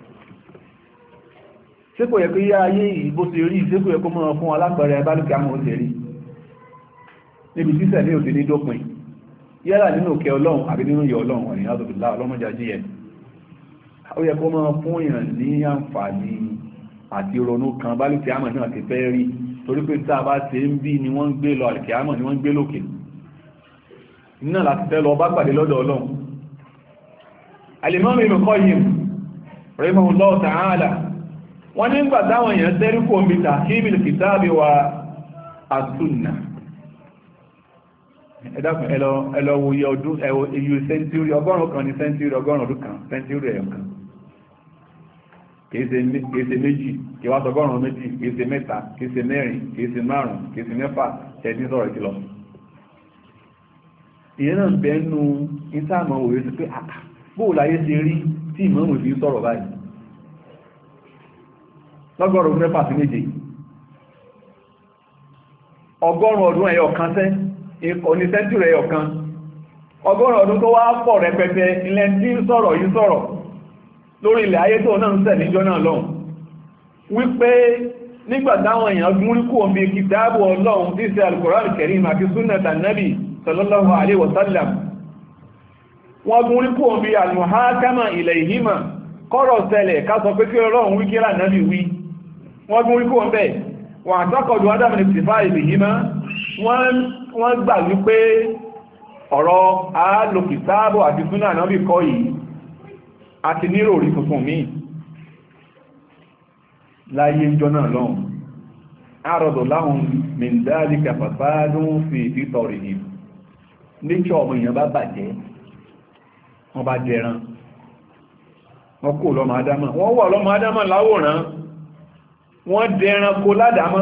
ṣé kò yẹ kó yá ayé ìbò ti rí ṣé kò yẹ kó mọ́ fún alápẹẹrẹ bálùkì àmọ́ ó ti rí níbi sísẹ̀ ní òsì ní dópin yálà nínú òkè ọlọ́run àbí nínú yọ ọlọ́run ọ̀nìyàn àdòdòlá ọlọ́mọjà jíyẹ ó yẹ kó mọ́ fún ìrìn ní àǹfààní àti ronú kan bálùkì àmọ́ náà ti fẹ́ rí torí pé tá a bá ṣe ń bí ni wọ́n ń gbé lọ àlùkì àmọ́ ni wọ́n ń gbé lókè náà láti fẹ́ lọ bá pàdé lọ́dọ̀ ọlọ́run Al-Imam Ibn Qayyim rahimahullahu ta'ala wọ́n ní gbà táwọn èèyàn tẹ́rí kò bí tahkimil kitabi wa as-sunnah ẹ̀dàkùn ẹlọ́wọ́ iye ọdún ẹ̀yù sẹ́ntúrì ọgọ́rùn kan ní sẹ́ntúrì ọgọ́rùn ọdún kan sẹ́ntúrì ẹ̀yọ̀ kan kìí ṣe méjì kìí wá sọgọ́rùn méjì kìí ṣe mẹ́ta kìí ṣe mẹ́rin kìí ṣe márùn kìí ṣe mẹ́fà tẹ̀sí sọ̀rọ̀ ìkìlọ̀ ìyẹn náà bẹ́ẹ̀nu ìtààmọ̀ òwe sí pé bóòláyé ṣe rí tí ìmọ̀mù fi sọ̀rọ̀ báyìí lọ́gọ́rùn mẹ́fà sí méje ọgọ́rùn ọdún ẹyọ kan sẹ́ ìkọ̀ní sẹ́ntúrì ẹyọ kan ọgọ́rùn ọdún tó wá pọ̀ rẹpẹtẹ ilẹ̀ tí ń sọ̀rọ̀ yìí sọ̀rọ̀ lórí ilẹ̀ ayé tó náà ń ṣẹ̀ níjọ́ náà lọ́hùn wípé nígbà táwọn èèyàn gún rí kú omi kìtàbù ọlọ́run tí ṣe Al-Qur'an Al-Karim àti sunnata Nabi sallallahu alaihi wasallam wọ́n gún rí kú omi al-muhakama ilayhima kọ́rọ̀ ṣẹlẹ̀ ká sọ pé kí ọlọ́run wí kí Ànábì wí wọ́n gún rí kú omi bẹ́ẹ̀ wọ́n àtọ́kọ̀dù Adam al-iktifa ilayhima wọ́n gbà wípé ọ̀rọ̀ alòkìtàbù àti súnà Ànábì kọ́ yìí àti nírò orí tuntun míì láyé ìjọ náà lọ́hùn àrọ̀dọ̀ láhùn mìndáàlì kàfàfàádùn fi ìtìtọ̀ rẹ̀ yìí níṣọ́ ọmọ èèyàn bá bàjẹ́ wọ́n bá jẹran wọ́n kò lọ́mọ adámọ̀ wọ́n wà lọ́mọ adámọ̀ láwòrán wọ́n dẹran kó ládámọ́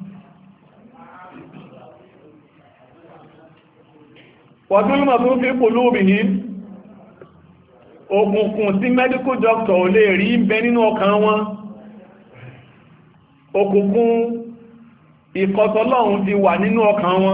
wàdúlùmọ̀ tó fi pòlú ní òkùnkùn tí medical doctor ò lè rí ń bẹ nínú ọkàn wọn òkùnkùn ìkọ̀tọ̀lọ́hun ti wà nínú ọkàn wọn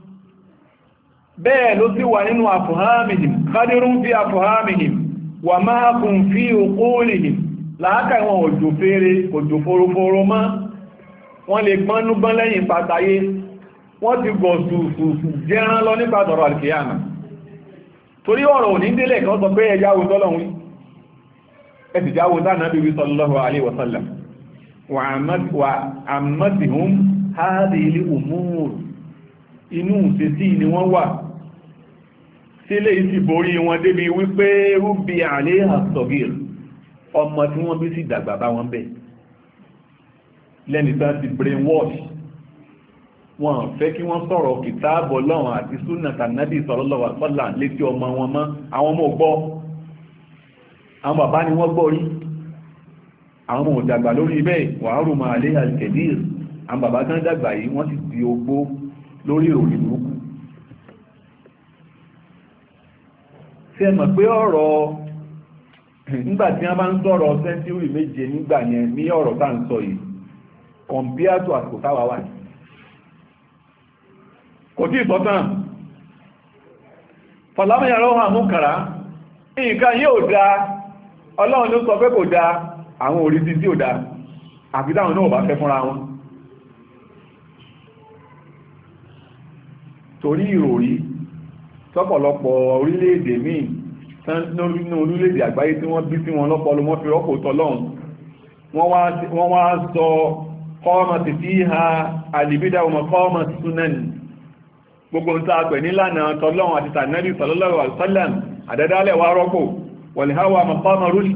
bẹ́ẹ̀ ló sì wà nínú àfùhámìhìm kádírún fi àfùhámìhìm wà máa kùn fi uqulihim láàkà ìwọn òjò fèrè òjò foroforo mọ́ wọ́n lè gbọ́nú gbọ́n lẹ́yìn pàtàyé wọ́n ti gọ̀ sùsùsù jẹ́rán lọ nípa tọ̀rọ̀ alkiyama torí ọ̀rọ̀ òní délẹ̀ kan sọ pé ẹjáwó tọ́lọ̀wí ẹ̀sì jáwó tánàbí wí sallallahu alaihi wasallam wa ammatihum hadhihi al-umur inú ìsẹsí ni wọ́n wà sílé ìsì borí wọn débi wípé rúbí alayha as-saghir ọmọ tí wọ́n bí sí dàgbà bá wọn bẹ̀ lẹ́nìtàn ti brainwash wọ́n fẹ́ kí wọ́n sọ̀rọ̀ kìtàbù Ọlọ́run àti súnàtà nábì sallallahu alaihi wasallam létí ọmọ wọn mọ́ àwọn ọmọ gbọ́ àwọn bàbá ni wọ́n gbọ́ rí àwọn ọmọ òdàgbà lórí bẹ́ẹ̀ wàhálù máa lé alkedir àwọn bàbá tán dàgbà yìí wọ́n ti di ogbó lórí ìròyìn burúkú. ṣé ẹ mọ̀ pé ọ̀rọ̀ nígbà tí wọ́n bá ń sọ̀rọ̀ sẹ́ńtúrì méje nígbà yẹn ní ọ̀rọ̀ tá à ń sọ yìí compared to àsìkò táwa wà kò tí ìsọ́tàn fọ̀lámẹ́yàrá ọ̀hún àmúkàrá nǹkan yóò dá ọlọ́run ló sọ pé kò dá àwọn orísí tí ò dá àfi táwọn náà bá fẹ́ fúnra wọn torí ìròrí tọ́pọ̀lọpọ̀ orílẹ̀-èdè míì nínú orílẹ̀-èdè àgbáyé tí wọ́n bí sí wọn lọ́pọlọ wọ́n fi rọ́pò tọ́lọ́run wọ́n wá sọ kọ́ọ̀mọ̀ ti fi ha àlìbídà ọmọ kọ́ọ̀mọ̀ ti súnẹ́ni gbogbo ń tàà pẹ̀ nílànà tọ́lọ́run àti tànẹ́bì sallallahu alaihi wasallam àdádálẹ̀ wá rọ́pò wàlìháwà maqama rushd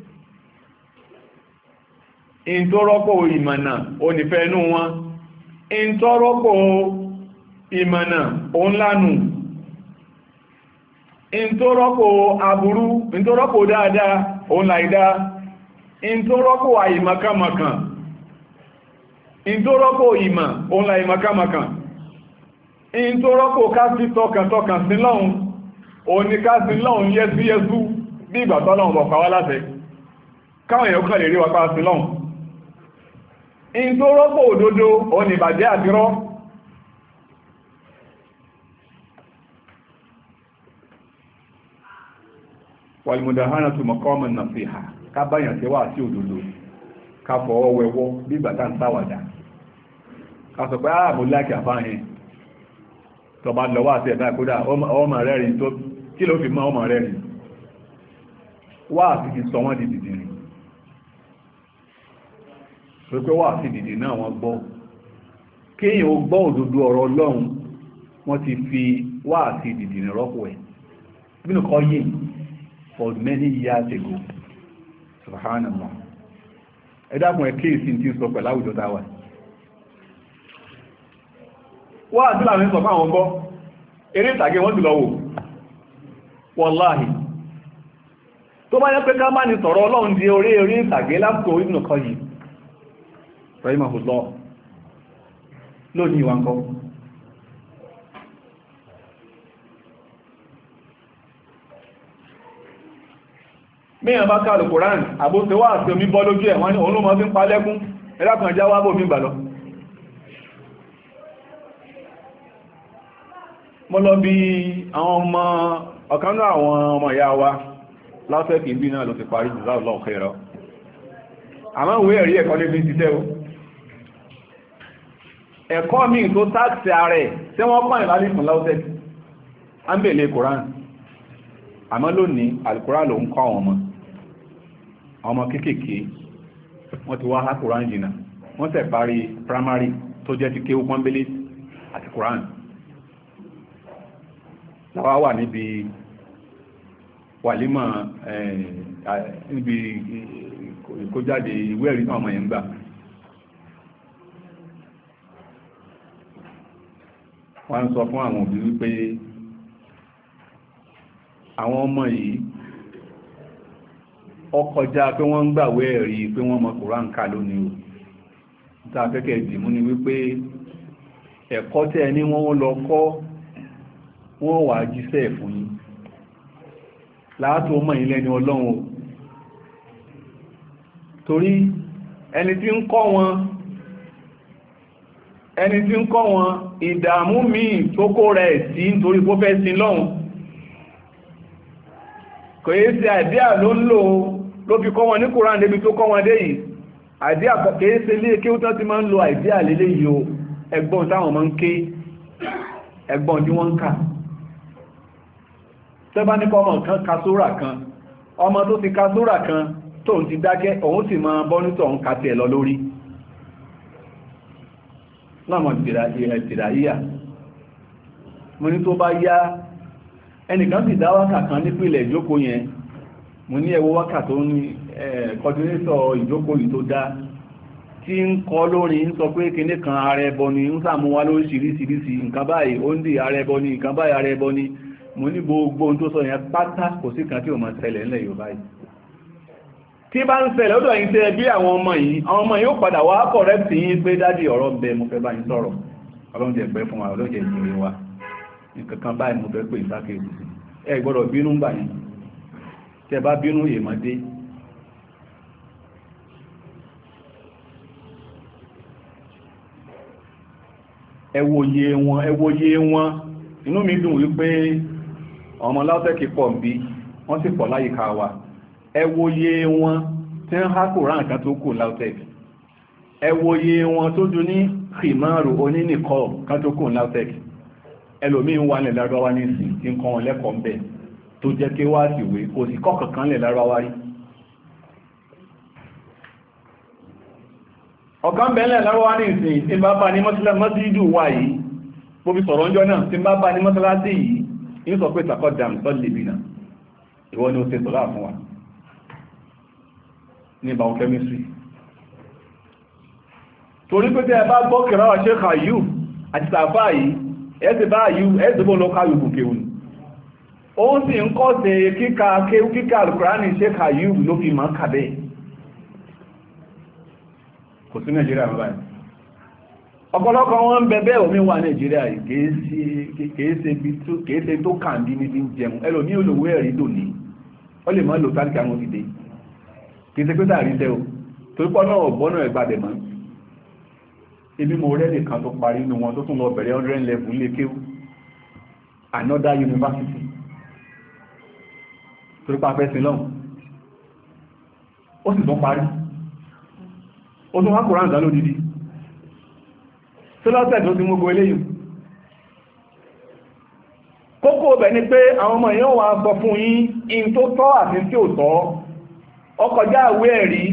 in tó rọ́pò ìmọ̀nà onífẹ́ inú wọn in tó rọ́pò ìmọ̀nà òun lánù in tó rọ́pò aburú in tó rọ́pò dáadáa òun láìdá in tó rọ́pò àìmọ̀kàmọ̀kàn in tó rọ́pò ìmọ̀ òun láìmọ̀kàmọ̀kàn in tó rọ́pò káàsì tọkàntọkàn sí lọ́hun òun ni káàsì lọ́hun yẹ́sú yẹ́sú bí ìgbà tọ́lọ́hun bọ̀ pàwọ́ láṣẹ káwọn èèyàn kàn lè rí wa káàsì lọ́hun in tó rọ́pò òdodo òun ni ìbàjẹ́ àtirọ́ wàlìmùdáhánà tó mọ̀kọ́mọ̀ nàfíhà ká báyàn tí wà sí òdodo ká fọwọ́ wẹwọ́ bí ìgbà tá ń sáwàdà ká sọ pé ààbò láìkì àfáàyìn tó bá lọ wá sí ẹ̀dá ìkódà ọmọ rẹ̀ rìn tó kí ló fi mọ́ ọmọ rẹ̀ rìn wá sí ti sọ wọ́n di dìdìrìn pé wá sí dìdì náà wọ́n gbọ́ kéèyàn ó gbọ́ òdodo ọ̀rọ̀ Ọlọ́run wọ́n ti fi wá sí dìdìrìn rọ́pò ẹ̀ bínú kọ́ yìí for many years ago subhanallah ẹ̀dàkùn ẹ̀ kéèsì tí ń sọ pẹ̀lú àwùjọ táwà wá àti láàrin sọ fáwọn ọgbọ́ eré ìtàgé wọ́n ti lọ wò wàláhì tó bá yẹ́ pé ká má ní sọ̀rọ̀ Ọlọ́run di orí eré ìtàgé lápò Ibn Qayyim rahimahullah lónìí wa ń kọ́ míyàn bá ká Al-Qur'an àbóṣewà àti omi bọ́ lójú ẹ̀ wọ́n ní òun ló mọ́ sí ń pa lẹ́kún ẹlákan já wábò mi gbà lọ. mo lọ bí àwọn ọmọ ọ̀kanú àwọn ọmọ ìyá wa lásẹ̀kì bí náà ló ti parí jazakallahu khairan àmọ́ ìwé ẹ̀rí ẹ̀kọ́ lé bí títẹ́ o ẹ̀kọ́ mi tó táàkì ààrẹ tí wọ́n pààyàn lálẹ́ fún láwọ́sẹ̀kì á ń bèèrè Qur'an àmọ́ lónìí Al-Qur'an ló ń kọ́ àwọn ọmọ kéékèèké wọ́n ti wá há Qur'an jìnà wọ́n tẹ̀ parí primary tó jẹ́ ti kéwú pọ́nbélé àti Qur'an láwá wà níbi wàlímọ̀ níbi ìkójáde ìwé ẹ̀rí náà ọmọ yẹn ń gbà wọ́n ń sọ fún àwọn òbí wípé àwọn ọmọ yìí ọkọjá pé wọ́n ń gbàwé ẹ̀rí pé wọ́n mọ̀ Kùránì ká lónìí o tá fẹ́kẹ́ ìdìmú ni wípé ẹ̀kọ́ tẹ́ ẹni wọ́n lọ kọ́ wọ́n wà jíṣẹ́ fún yín láàtò mọ̀ yín lẹ́ni Ọlọ́run o torí ẹni tí ń kọ́ wọn ìdààmú míì tó kó rẹ̀ sí nítorí kó fẹ́ sin lọ́hun kò yé sí àìdíà ló ń lò ló fi kọ́ wọn ní Kùránì débi tó kọ́ wọn dé yìí àìdíà kèé sí ilé kí ó tán ti máa ń lo àìdíà lélé yìí o ẹgbọ́n táwọn máa ń ké ẹgbọ́n tí wọ́n ń kà tẹ́bá ní kọ́mọ̀ kan ka sóra kan ọmọ tó ti ka sóra kan tó ń ti dákẹ́ òun sì máa bọ́nítọ̀ ń ka tiẹ̀ lọ lórí láwọn ìtìdáyíyà mo ní tó bá yá ẹnìkan sì dá wákà kan nípìnlẹ̀ ìjókòó yẹn mo ní ẹwọ wákà tó ní kọdínétọ̀ ìjókòó yìí tó dá tí ń kọ lórí ń sọ pé kíní kan ààrẹ ẹbọ ni ń sàmúwá lóríṣiríṣiríṣi nǹkan báyìí ó ń dì ààrẹ ẹbọ ni nǹkan báyìí ààrẹ ẹbọ ni mo ní gbogbo ohun tó sọ yẹn pátá kò sí kan tí ò máa ṣẹlẹ̀ ńlẹ̀ Yorùbá yìí tí bá ń ṣẹlẹ̀ lọ́dọ̀ yìí tẹ́ bí àwọn ọmọ yìí ó padà wá correct yín pé dádì ọ̀rọ̀ ń bẹ mo fẹ́ bá yín sọ̀rọ̀ ọlọ́run jẹ́ pẹ́ fún wa ọlọ́run jẹ́ ìjìnlẹ̀ wa nǹkan kan báyìí mo fẹ́ pè ìsákèjì ẹ gbọ́dọ̀ bínú gbà yín tẹ́ bá bínú èèmọ̀dé ẹ wòye wọn inú mi dùn wípé ọmọ LAUTECH pọ̀ ń bí wọ́n sì pọ̀ láyìíká wa ẹ wòye wọn tí ń há kò rán nǹkan tó kù LAUTECH ẹ wòye wọn tó dún ní kìmáàrù onínìkọ́ kan tó kù LAUTECH ẹlòmí ń wà ní lárúbáwá ní ìsìn tí ń kọ́ wọn lẹ́kọ̀ọ́ ń bẹ̀ tó jẹ́ kí wá sí ìwé kò sí kọ́ kankan lẹ̀ lárúbáwá rí ọ̀kan bẹ̀rẹ̀ lárúbáwá ní ìsìn tí bá bá ní mọ́sílù wà yìí bó fi sọ̀rọ̀ ọjọ́ náà tí bá bá ní mọ́sálásí yìí ń sọ pé takọ́ dàm sọ́lì bìnà ìwọ ni ó ṣe sọ̀rọ̀ fún wa ní biochemistry torí pé tẹ́ ẹ bá gbọ́ kìrọ̀ Sheikh Ayub àti tàfà yìí ẹ̀ẹ́sì bá Ayub ẹ̀ẹ́sì bó lọ káyù bùkẹ́wù ni ó sì ń kọ́ sí kíkà Al-Qur'ani Sheikh Ayub ló fi máa kàbẹ́ kò sí Nàìjíríà mọ́ báyìí ọ̀pọ̀lọpọ̀ wọn ń bẹ̀bẹ̀ omi wà Nàìjíríà kèése tó kàndí ní ti ń jẹun ẹlòmí olówó ẹ̀rí dò ní ó lè mọ́ lò sáàkì àwọn òdìdé kèése pé tààrí tẹ́ o torípọ̀ náà ọ̀gbọ́nà ẹgbàdẹ̀ mọ́ ibi mo rẹ́ nìkan tó parí inú wọn tó tún lọ bẹ̀rẹ̀ 100 level lè kéwú another university torípa fẹ́sìn lọ́hùn ó sì tún parí ó tún wá kòrán ìdá lódìdí sílọ́sẹ̀ tó ti mú gbogbo eléyìí kókó ọbẹ̀ ni pé àwọn ọmọ èèyàn wà sọ fún yín in tó tọ́ àti tí ò tọ́ ọkọjá ìwé ẹ̀rí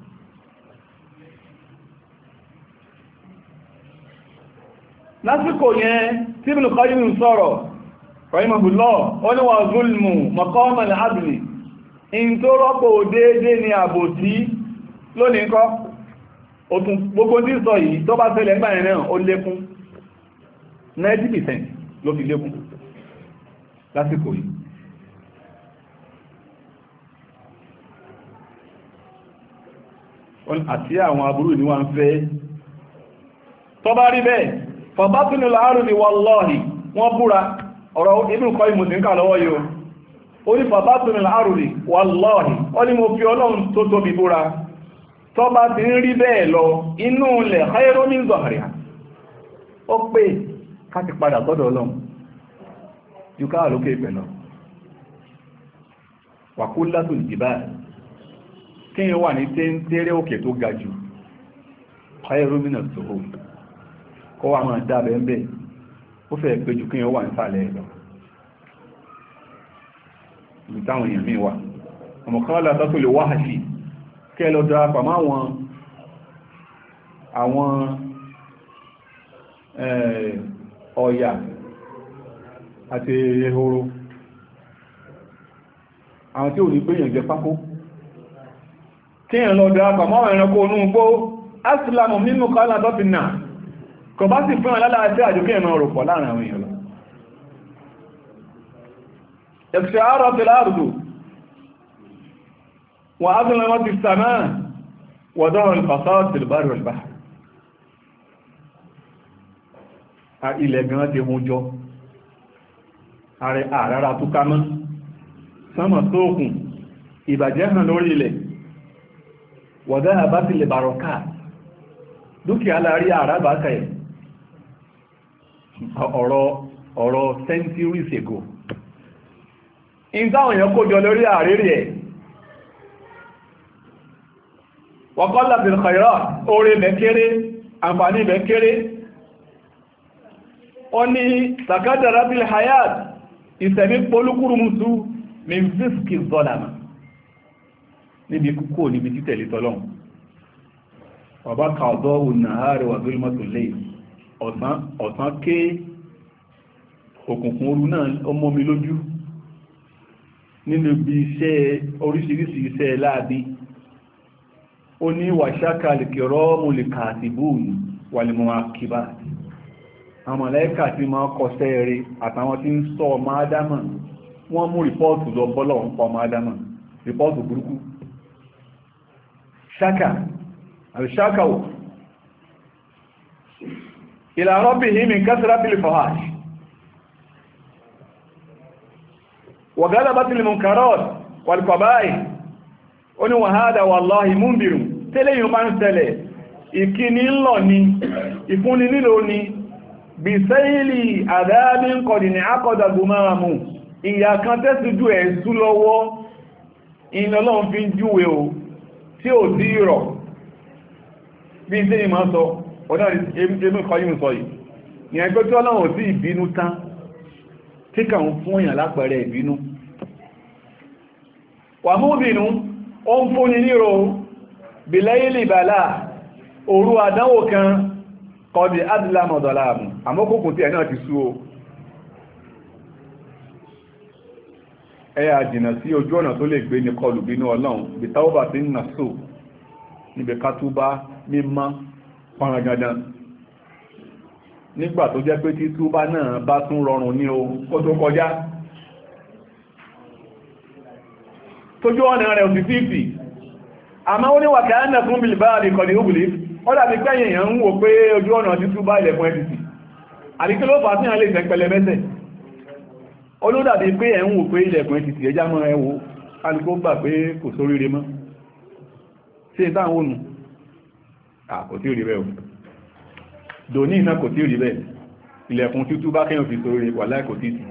lásìkò yẹn tí Ibn Qayyim sọ̀rọ̀ rahimahullah ó ní wà zulmù maqam al-adli in tó rọ́pò déédé ní àbòsí lónìí kọ́ òtún gbogbo tí sọ yìí tó bá ṣẹlẹ̀ nígbà yẹn náà ó lékún 90% ló fi lékún lásìkò yìí àti àwọn aburú ni wọ́n fẹ́ tó bá rí bẹ́ẹ̀ fọ̀bátúnù láàrùn ni wallahi wọ́n búra ọ̀rọ̀ Ibn Qayyim sí ń kà lọ́wọ́ yóò ó ní fọ̀bátúnù láàrùn ni wallahi ó ní mo fi Ọlọ́run tó tóbi búra tó bá ti ń rí bẹ́ẹ̀ lọ inú ilẹ̀ khayrun min zahriha ó pé ká ti padà sọ́dọ̀ Ọlọ́run yóò káà lókè pẹ̀lọ wa kullatul jibal kí yíò wà ní tẹ́rẹ òkè tó ga jù khayrun min as-suhul kọ́ wà máa dábẹ̀ ń bẹ̀ ó fẹ́ pé jù kí yíò wà ní sàlẹ̀ ẹ̀lọ ìtàwọn èèyàn míì wà ọmọkànlá tọ́tò lè wáhàṣì kẹ́ lọ dára pàmọ́ àwọn ọ̀yà àti ehoro àwọn tí ò ní gbéyàn jẹ pákó kí èèyàn lọ dára pàmọ́ ẹranko onú gbó asìlámù nínú kọ́lá tọ́tì náà kò bá sì fún aláàtí àjòkè ẹ̀mọ̀ òrùpọ̀ láàrin àwọn èèyàn lọ ẹ̀fẹ́ àárọ̀ tí láàrùdù wà á tún lọ́wọ́ ti sàmà wọ̀dọ́rọ̀ ìfàsáwọ̀ tí lè bá rẹ̀ bá ilẹ̀ gan ti hun jọ ààrẹ àrára tó ká mọ́ sánmà sóòkùn ìbàjẹ́ hàn lórí ilẹ̀ wọ̀dá àbá ti lè bàrọ̀ káà dúkìá láàrí àrábákà ẹ̀ ọ̀rọ̀ centuries ago in táwọn èèyàn kójọ lórí àrírí ẹ̀ wọ́kọ́lá fi kàírà orí bẹ̀kẹ́rẹ́ àǹfààní bẹ̀kẹ́rẹ́ ó ní takádàrá bil hayat ìsẹ̀mí polúkúrùmùsù min fiski zọ́làmà níbi kúkú níbi títẹ̀lé tọ́lọ́run ọba kàọ̀dọ́ ònàárẹ wà zulmatu layl ọ̀sán ké òkùnkùn òru náà ọmọ mi lójú nínú bí iṣẹ́ oríṣiríṣi iṣẹ́ láàbí ó ní wàṣákà al-kiramu al-katibun wal-mu'aqibat àwọn màláíkà tí máa kọsẹ́ rẹ̀ àtàwọn tí ń sọ ọmọ ádámà wọ́n mú rìpọ́ọ̀tù lọ bọ́lọ̀ ń pa ọmọ ádámà rìpọ́ọ̀tù burúkú ṣákà àbíṣákàwò ila rabbihi min kasratil fawahish wa ghalabatil munkarat wal qaba'ih ó ní wa hada wallahi mundirun tẹ́lẹ̀ yìí máa ń ṣẹlẹ̀ ìkíní ńlọ ni ìfúnni nílò ni bí sẹ́yìnlì àdáyàmí ń kọ̀dì ní àkọ́dàgbò máa mú ìyà kan tẹ́sùjú ẹ̀sù lọ́wọ́ iná lọ́n fi ń júwe o tí ò sí rọ̀ bí tí ìmọ̀ sọ ọ̀nà èmì kọyún sọ yìí ni ẹgbẹ́ tí ọlọ́run sí ìbínú tán tí kàn ń fún èèyàn lápẹẹrẹ ìbínú wàmúbìnú ó ń fúnni níro bìlẹ́yìnlì bàlá òru àdánwò kan kọ́dí adìlámọ̀dọ̀láàmù àmọ́kòkò tí ẹ̀ náà ti sú o ẹ̀yà jìnà sí ojú ọ̀nà tó lè gbé ní kọlù bínú ọlọ́run bí táwọ́bà tí ń nà só níbi kátúbá mímọ́ pọ̀rọ̀gandan nígbà tó jẹ́ pé títúbá náà bá tún rọrùn ní o kó tó kọjá tójú ọ̀nà rẹ̀ òsì fífì àmọ́ ó ní wà káyánà fún bilibáàrí kọ̀dí òbìlì ó dàbí pẹ́yìn èèyàn ń wò pé ojú ọ̀nà títúbá ilẹ̀kùn ẹ̀dìsì àdíkí ló fà sí àlè ìsẹ̀pẹ̀lẹ̀ mẹ́sẹ̀ olódàbí pé ẹ̀ ń wò pé ilẹ̀kùn ẹ̀dìsì ẹjá mọ́ ẹwò alùkó gbà pé kò sóríire mọ́ sí ìtàwọn ònù kò tí rí bẹ́ẹ̀ o dòní iná kò tí rí bẹ́ẹ̀ ilẹ̀kùn títúbá kẹ́yàn fi sóríire wà láì kò tí tì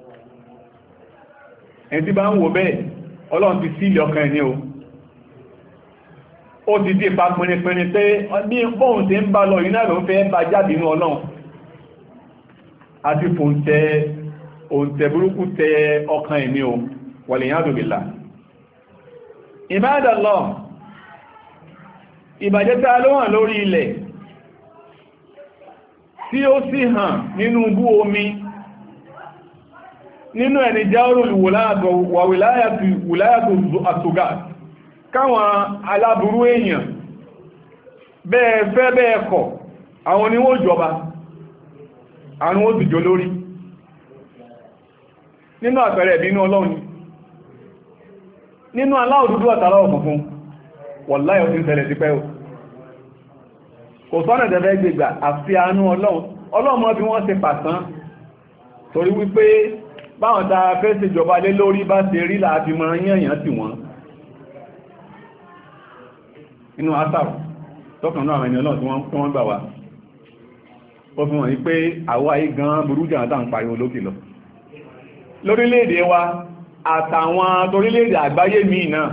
ẹni tí bá ń wò bẹ́ẹ̀ Ọlọ́run ti sí ilẹ̀ ọkàn ẹni o ó ti dé pa pínrín pé bí bóhun tí ń bá lọ iná ló ń fẹ́ bá jáde inú Ọlọ́run àti òǹtẹ̀ burúkú tẹ ọkàn ẹni o wàlìyàndòbìlà ìbádàlọ́ ìbàjẹ́ tí a ló hàn lórí ilẹ̀ tí ó sì hàn nínú bú omi nínú ẹni jáwọ́rò wàwìláyàtò àtògà káwọn aláburú èèyàn bẹ́ẹ̀ fẹ́ bẹ́ẹ̀ kọ̀ àwọn ni wọ́n jọba àwọn ó sì jọ lórí nínú àpẹẹrẹ ìbínú Ọlọ́run nínú aláwọ̀ dúdú àtàláwọ̀ funfun wọ̀láyọ̀ tí ń ṣẹlẹ̀ sí pẹ́ kò sọ́nà tẹ́fẹ́ gbègbà àfi àánú Ọlọ́run mọ́ bí wọ́n ṣe pàtán torí wípé báwọn ta fẹ́ ṣe jọba lé lórí bá ṣe rí láti mọ́ yẹ̀yàn tí wọ́n inú asàrù tọ́kàn náà ẹni Ọlọ́run tí wọ́n gbà wá ó fi wọ́n ní pé àwa yìí gan burú jà tá ń pariwo lókè lọ lórílẹ̀-èdè wa àtàwọn torílẹ̀-èdè àgbáyé míì náà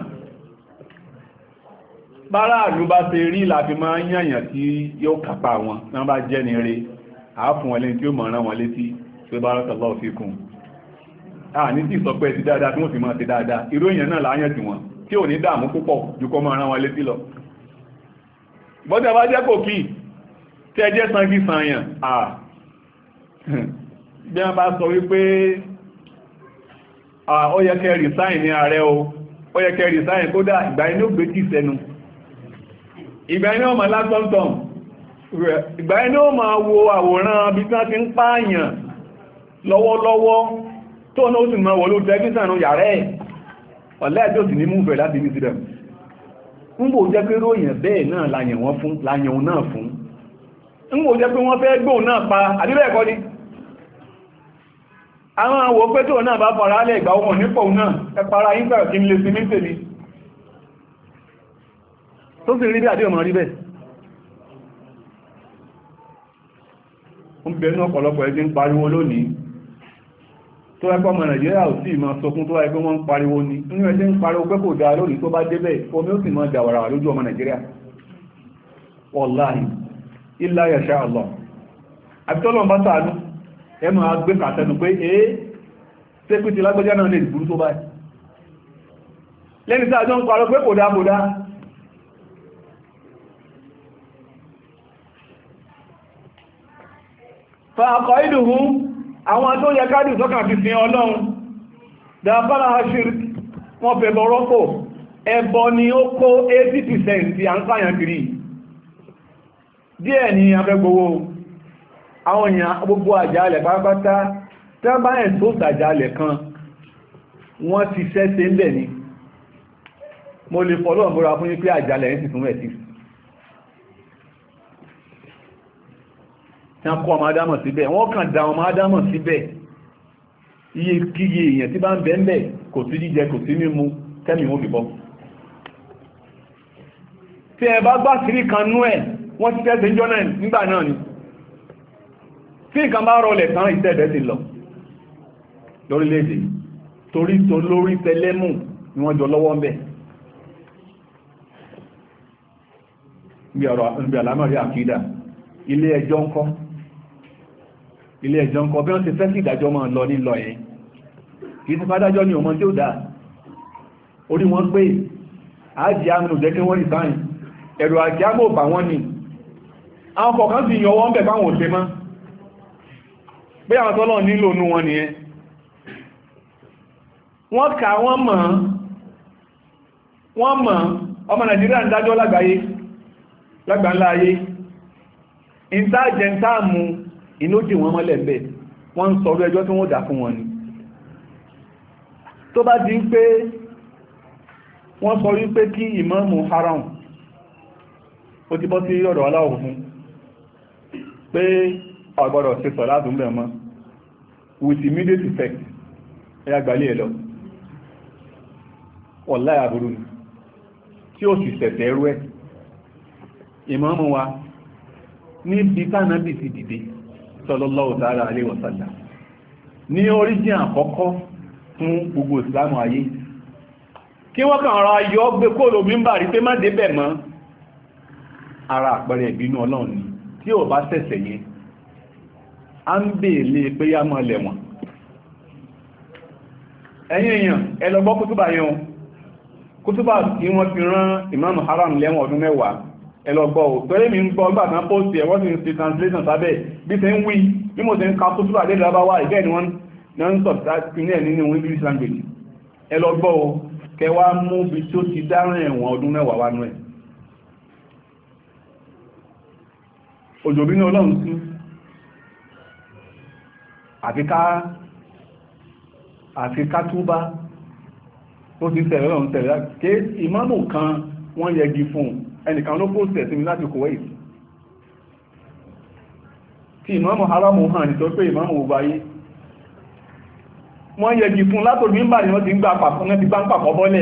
báráàlú bá ṣe rí láti máa ń yànyàn tí yóò kápá wọn náà bá jẹ́ ní rí àáfún wọn lẹ́ni tí ó mọ̀ rán wọn létí pé barakallahu fikum ní tí ìsọpẹ́ ti dáadáa tí wọ́n fi máa ti dáadáa irú èèyàn náà láyàn tí wọ́n tí ò ní dààmú púpọ̀ jù kọ́ máa rán wọn létí lọ bọ́dẹ̀ bá jẹ́ kò kí tí ẹjẹ́ sangi sanyàn bí wọ́n bá sọ wípé ó yẹ kẹ́ resign ní ààrẹ o ó yẹ kẹ́ resign kódà ìgbà inú gbé tí sẹ́nu ìgbà inú ọmọ látọ́ntọ́n ìgbà inú ọmọ wo àwòrán bí tí wọ́n ti ń pààyàn lọ́wọ́lọ́wọ́ tó náà ó sì mọ́ wọlé tẹ́gbísànú yàrá ẹ̀ ọ̀lẹ́ ẹjọ́ sì ní múfẹ̀ láti ní sílẹ̀ ń bò jẹ́ pé róyìn bẹ́ẹ̀ náà láyẹ̀wọ̀n náà fún ń bò jẹ́ pé wọ́n fẹ́ gbóhùn náà pa àdíbẹ̀ẹ́kọ́ ni àwọn àwọ̀ pé tó náà bá fara alẹ́ ìgbà ọmọ nípò náà ẹpara yín pẹ̀rẹ̀ kí ní lè sí ní tèmi tó sì rí bí àdé ọmọ rí bẹ́ẹ̀ ń bẹ̀ẹ́nú ọ̀pọ̀lọpọ̀ ẹgbẹ́ ń pariwo lónìí tó ẹgbẹ́ ọmọ Nàìjíríà ò sí ìmọ̀ sọkún tó ẹgbẹ́ wọn ń pariwo ní inú ẹgbẹ́ ń pariwo pé kò dáa lónìí tó bá débẹ̀ omi ó sì mọ́ jàwàrà lójú ọmọ Nàìjíríà wallahi illa yasha Allah àbítọ́lọ́ bá ṣàánú ẹmọ agbé kàtẹnu pé tẹ́kù ti lágbẹ́já náà lè burú tó báyìí lẹ́ni tí a jọ ń parọ́ pé kò dábòdá fa àkọ̀ ìdùhú àwọn tó yẹ káàdì sọ́kàn fi fi Ọlọ́run dábára ṣírí wọ́n fẹ̀bọ̀ rọ́pò ẹbọ ni ó kó 80% tí a ń sáyàn kiri díẹ̀ ni afẹ́gbowó àwọn èèyàn gbogbo àjálẹ̀ pátápátá tí wọ́n bá ẹ̀ tó sàjálẹ̀ kan wọ́n ti sẹ́sẹ́ ń bẹ̀ ni mo lè fọ́lọ́ búra fún yín pé àjálẹ̀ yín sì tún rẹ̀ sí tí wọ́n kọ́ ọmọ adámọ̀ síbẹ̀ wọ́n kàn dá ọmọ adámọ̀ síbẹ̀ iye kíye èèyàn tí bá ń bẹ́ẹ̀ kò sí jíjẹ kò sí mímu tẹ́mì wọn fi bọ́ tí ẹ bá gbá sírí kan nú ẹ̀ wọ́n ti tẹ́sẹ̀ jọ náà nígbà náà ni tí nǹkan bá rọlẹ̀ tán ìtẹ́ẹ̀dẹ́ ti lọ lórílẹ̀-èdè torí tó lórí tẹlẹ́mù ni wọ́n jọ lọ́wọ́ ń bẹ̀ bí àlámọ̀rí àkídà ilé ẹjọ́ ńkọ́ bí wọ́n ti fẹ́ sí ìdájọ́ máa lọ nílọ yẹn kìí sí fádájọ́ ní ọmọ tí ó dáa orí wọn pé àájì àmì jẹ́ kí wọ́n rí sáyìn ẹ̀rọ àti àmì ò bà wọ́n ni àwọn kọ̀ọ̀kan sì yọ wọ́n bẹ̀ fáwọn òṣè mọ́ pé àwọn tọ́lọ̀ nílò nú wọn nìyẹn wọ́n kà wọ́n mọ̀ ọmọ Nàìjíríà ń dájọ́ lágbàńlá ayé ìntájẹ̀ntáàmù inójì wọn mọ́lẹ̀ bẹ̀ wọ́n ń sọ̀rọ̀ ẹjọ́ tí wọ́n dá fún wọn ni tó bá di pé wọ́n sọ wípé kí ìmáàmù haram ó ti bọ́ sí ọ̀dọ̀ aláwọ̀ fún pé ọ̀gbọ́dọ̀ ṣe sọ látún bẹ̀ mọ́ with immediate effect ẹ̀yà gbàlẹ̀ ẹ̀ lọ wallahi àbúrú ni tí ó sì tẹ̀tẹ̀ ẹrú ẹ̀ ìmáàmù wa ní tánàbì ti dìde sallallahu ta'ala alaihi wa sallam ní oríjìn àkọ́kọ́ fún gbogbo ìsìlámù ayé kí wọ́n kàn ra yọ gbé kóòlò mímbà rí pé má débẹ̀ mọ́ ara àpẹẹrẹ ìbínú Ọlọ́run ni tí ò bá ṣẹ̀ṣẹ̀ yẹn a ń bèèlè pé yá mọ́ lẹ̀wọ̀n ẹ̀yin èèyàn ẹ lọ gbọ́ kútúbà yẹn kútúbà tí wọ́n fi rán ìmáàmù haram lẹ́wọ̀n ọdún 10 ẹ lọ gbọ́ torí mi ń gbọ́ nígbà tán post ẹ̀ wọ́n sì ń ṣe translation sábẹ́ bí ṣe ń wí bí mo ṣe ń ka kútúbà lé lábáwá ìbẹ́ẹ̀ ni wọ́n ń sọ ní ẹ̀ nínú English language ẹ lọ gbọ́ o kẹwàá mú bí tí ó ti dáràn ẹ̀wọ̀n ọdún 10 wá nú ẹ̀ òjòbí ní Ọlọ́run sí àfi ká túbá tó ti tẹ̀lé Ọlọ́run tẹ̀lé ké ìmáàmù kan wọ́n yẹgi fún ẹnìkan ló post ẹ̀ sí mi láti Kuwait tí ìmáàmù haramu hàn ní tó pé ìmáàmù gbogbo ayé wọ́n yẹgi fún látòrí mímbà ni wọ́n ti ń gbà pàpọ̀ náà ti gbá ń pàpọ̀ bọ́lẹ̀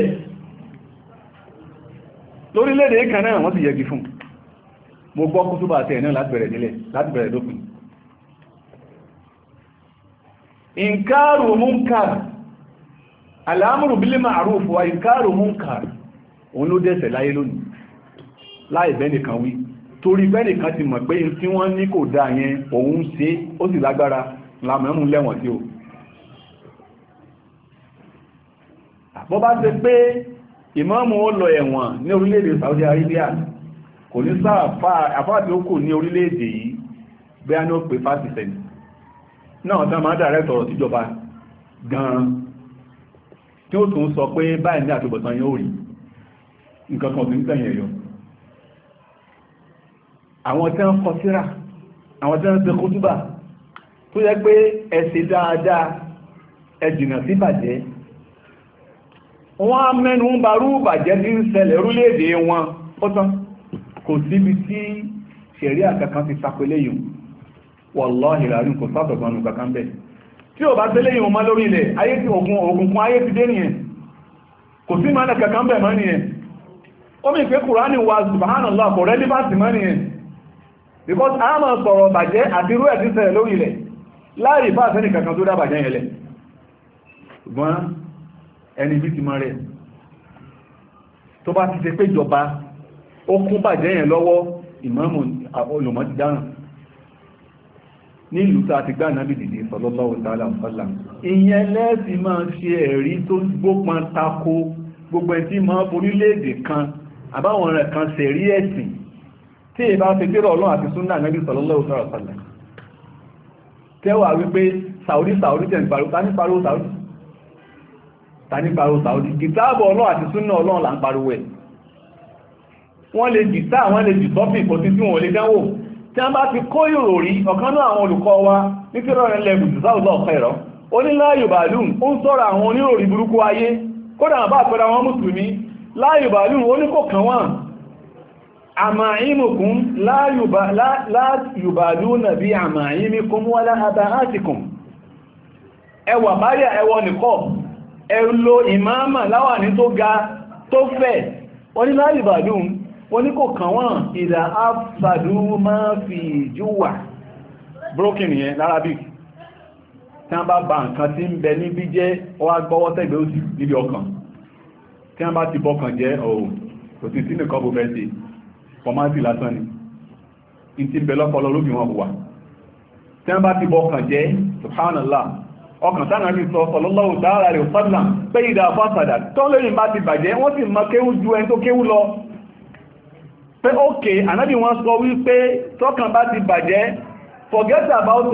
lórílẹ̀-èdè kan náà wọ́n ti yẹgi fún mo gbọ́ kútúbà tẹ̀ náà láti bẹ̀rẹ̀ dópin inkaru munkar al'amuru bil ma'ruf wa inkaru munkar òun ló dẹ́ṣẹ̀ láyé lónìí láì bẹ́nìkan wí torí bẹ́nìkan ti mọ̀ pé tí wọ́n ní kò dá yẹn òun ṣe ó sì lágbára lámẹ́mú lẹ́wọ̀n tí ó bọ́ bá ṣe pé ìmáàmù ó lọ ẹ̀wọ̀n ní orílẹ̀-èdè Saudi Arabia kò ní sáà àfáà tí ó kù ní orílẹ̀-èdè yìí bẹ́ẹ̀ ní ó pè 5% náà tán máa dàrẹ́ tọ̀rọ̀ síjọba gan-an tí ó tún sọ pé báyìí ní àtúbọ̀tán yóò rí nǹkan kan tí ń tẹ̀yìn ẹ̀yọ àwọn tí wọ́n kọ síra àwọn tí wọ́n ṣe kútúbà tó yẹ pé ẹ ṣe dáadáa ẹ jìnà sí bàjẹ́ wọ́n á mẹ́nu ń barú bàjẹ́ tí ń ṣẹlẹ̀ orílẹ̀-èdè wọn ó tán kò síbi tí ṣẹ̀rí àkàkan ti sapẹ́lẹ̀ yìí wallahi ìràrin kò sátọ̀gbọ̀nù kankan bẹ̀ tí ò bá tẹ́lẹ̀ yìí ọmọ lórí ilẹ̀ ayé tí ògùnkún ayé ti dé nìyẹn kò sí máa kankan bẹ̀ mọ́ nìyẹn ó mi pé Kùránì wa subhanallah kò relevant mọ́ nìyẹn because a máa sọ̀rọ̀ bàjẹ́ àti irú ẹ̀ tí ṣẹlẹ̀ lórí ilẹ̀ láì bá àtẹ́nì kankan tó dá bàjẹ́ yẹn lẹ̀ ṣùgbọ́n ẹni bí ti mọ́ rẹ̀ tó bá ti ṣe pé ìjọba ó kún bàjẹ́ yẹn lọ́wọ́ ìmáàmù olùmọ̀ ti dáràn ní ìlú tó àti gbá náàbì dìde sallallahu ta'ala wa sallam ìyẹn lẹ́ẹ̀sì máa ṣe ẹ̀rí tó gbópan tako gbogbo ẹ̀ tí máa forílẹ̀-èdè kan àbáwọn rẹ̀ kan ṣẹ̀rí ẹ̀sìn tí è bá fi tẹ́rọ Ọlọ́run àti súnnà náàbì sallallahu ta'ala wa sallam tẹ́wàá wípé Saudi tẹ̀ ń pariwo ta ní pariwo Saudi kìtàbù Ọlọ́run àti súnnà Ọlọ́run là ń pariwo ẹ̀ wọ́n lè jìtá wọ́n lè jì tọ́pì kò sí tí wọ́n lè dánwò tí a bá ti kó ìròrí ọ̀kan náà àwọn olùkọ́ wa ní tí rọrùn lẹ́bù ìsáwùlọ́ ọ̀kọ́ ẹ̀rọ onílá yorùbá lùm ó ń sọ́rọ̀ àwọn oníròrí burúkú ayé kódà bá pẹ̀lú àwọn mùsùlùmí láyùbàlú oníkò kan wọ́n àmàímùkún láyùbàlú nàbí àmàímìkún wala aba'atikum ẹwà báyà ẹwọ nìkọ́ ẹlò ìmáàmà láwàní tó ga tó fẹ̀ wọ́n ní láyùbàlú oníkò kan wọ́n ìdá afsadu máa fi júwà broken yẹn l'Arabic tí wọ́n bá ba nǹkan tí ń bẹ níbi jẹ́ wọ́n á gbọ́wọ́ tẹ́gbẹ́ òsì níbi ọkàn tí wọ́n bá ti bọ́kàn jẹ́ ọ̀hún kò sí sínú kọ́ bó fẹ́ sí fọmátì lásán ni in ti bẹ lọ́pọ̀lọ́ lóbi wọn wà tí wọ́n bá ti bọ́kàn jẹ́ subhanallah ọkàn tánà rí sọ sallallahu ta'ala alaihi wasallam pé ìdá fásàdà tó lóyìn bá ti bàjẹ́ wọ́n sì mọ kéwú ju ẹni tó kéwú lọ pé ókè ànábì wọn sọ wípé tọ́kàn bá ti bàjẹ́ forget about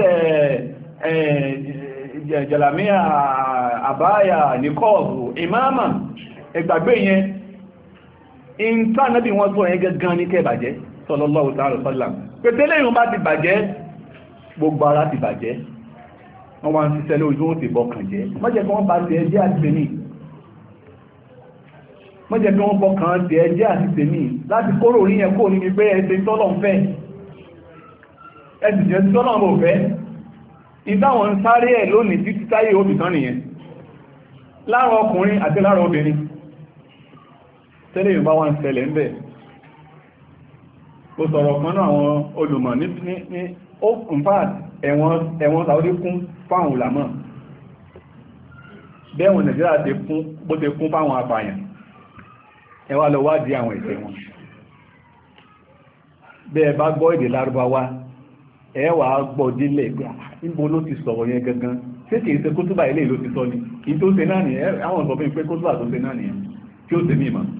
jẹ̀làmíà àbáyà nìkọ́ọ̀bù ìmáàmà ẹgbàgbé yẹn in tánàbí wọ́n sọ yẹn gẹ́gán ní kẹbàjẹ́ sallallahu ta'ala sallam pẹ̀tẹ́lẹ̀ yìí bá ti bàjẹ́ gbogbo ara ti bàjẹ́ wọ́n wá ń ṣiṣẹ́ lójú ó ti bọ́kàn jẹ́ mọ́jẹ́ kí wọ́n bá ti ẹjẹ́ àti tèmí mọ́jẹ́ kí wọ́n bọ́kàn ti ẹjẹ́ àti tèmí láti kóró orí yẹn kó níbi pé ẹsẹ̀ tọ́lọ̀ ń fẹ́ ẹsì jẹ́ tọ́lọ̀ ń fẹ́ ìdáwọn ń sáré ẹ̀ lónìí títí táyé obì tán nìyẹn láàrin ọkùnrin àti láàrin obìnrin tẹ́lẹ̀ Yorùbá wá ń ṣẹlẹ̀ ń bẹ̀ ó sọ̀rọ̀ kan náà àwọn olùmọ̀ ní ẹ̀wọ̀n Saudi kún fáwọn ulama bẹ́ẹ̀wọ̀n Nàìjíríà ti kún bó ti kún fáwọn apààyàn ẹ wá lọ wádìí àwọn ẹ̀ṣẹ̀ wọn bẹ́ẹ̀ bá gbọ́ èdè Lárúbáwá ẹ wà á gbọ́ dílé pé níbo ló ti sọ̀rọ̀ yẹn gangan ṣé kìí ṣe kótóbà ilé ló ti sọ ni kì í tó ṣe náà nìyẹn àwọn ọ̀sọ̀ fún mi pé kótóbà tó ṣe náà nìyẹn tí ó ṣe ní ìmọ̀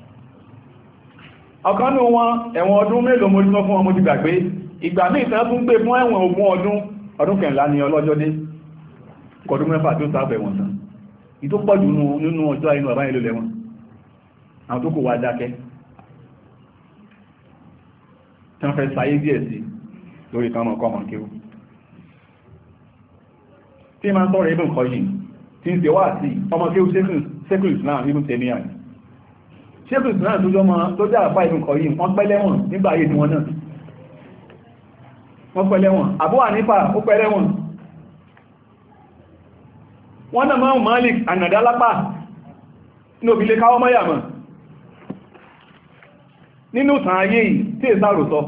ọ̀kanú wọn ẹ̀wọ̀n ọdún mélòó mo sọ fún ọmọ ti gbàgbé ìgbà míì tán tún gbé fún ẹ̀wọ̀n ọdún kẹ̀ńlá ní ọlọ́jọ́ dé kọdún mẹ́fà tó sáfẹ̀ wọn tán ìtó pọ̀jù nínú ọjọ́ inú àbáyé ló lẹ́wọ̀n àwọn tó kò wá dákẹ́ tí wọ́n fẹ́ sáyé díẹ̀ sí lórí kọmọ̀ kọmọ̀ kéwú tí ma ń tọ́rọ ibùn kọ yìí tí ń ṣe wá sí ọmọ kéwú Sheikhul Islam ibùn Taymiyyah Sheikhul Islam tó jẹ́ àpá ibùn kọ yìí wọ́n pẹ́ lẹ́wọ̀n nígbà ayé tí wọ́n náà wọ́n pẹ́ lẹ́wọ̀n Abu Hanifa ó pẹ́ lẹ́wọ̀n wọ́n náà máa Malik ànàdálápà ní òbílé káwọ́ mọ́yàmọ̀ nínú tàn ayé yìí tí èsàrò sọ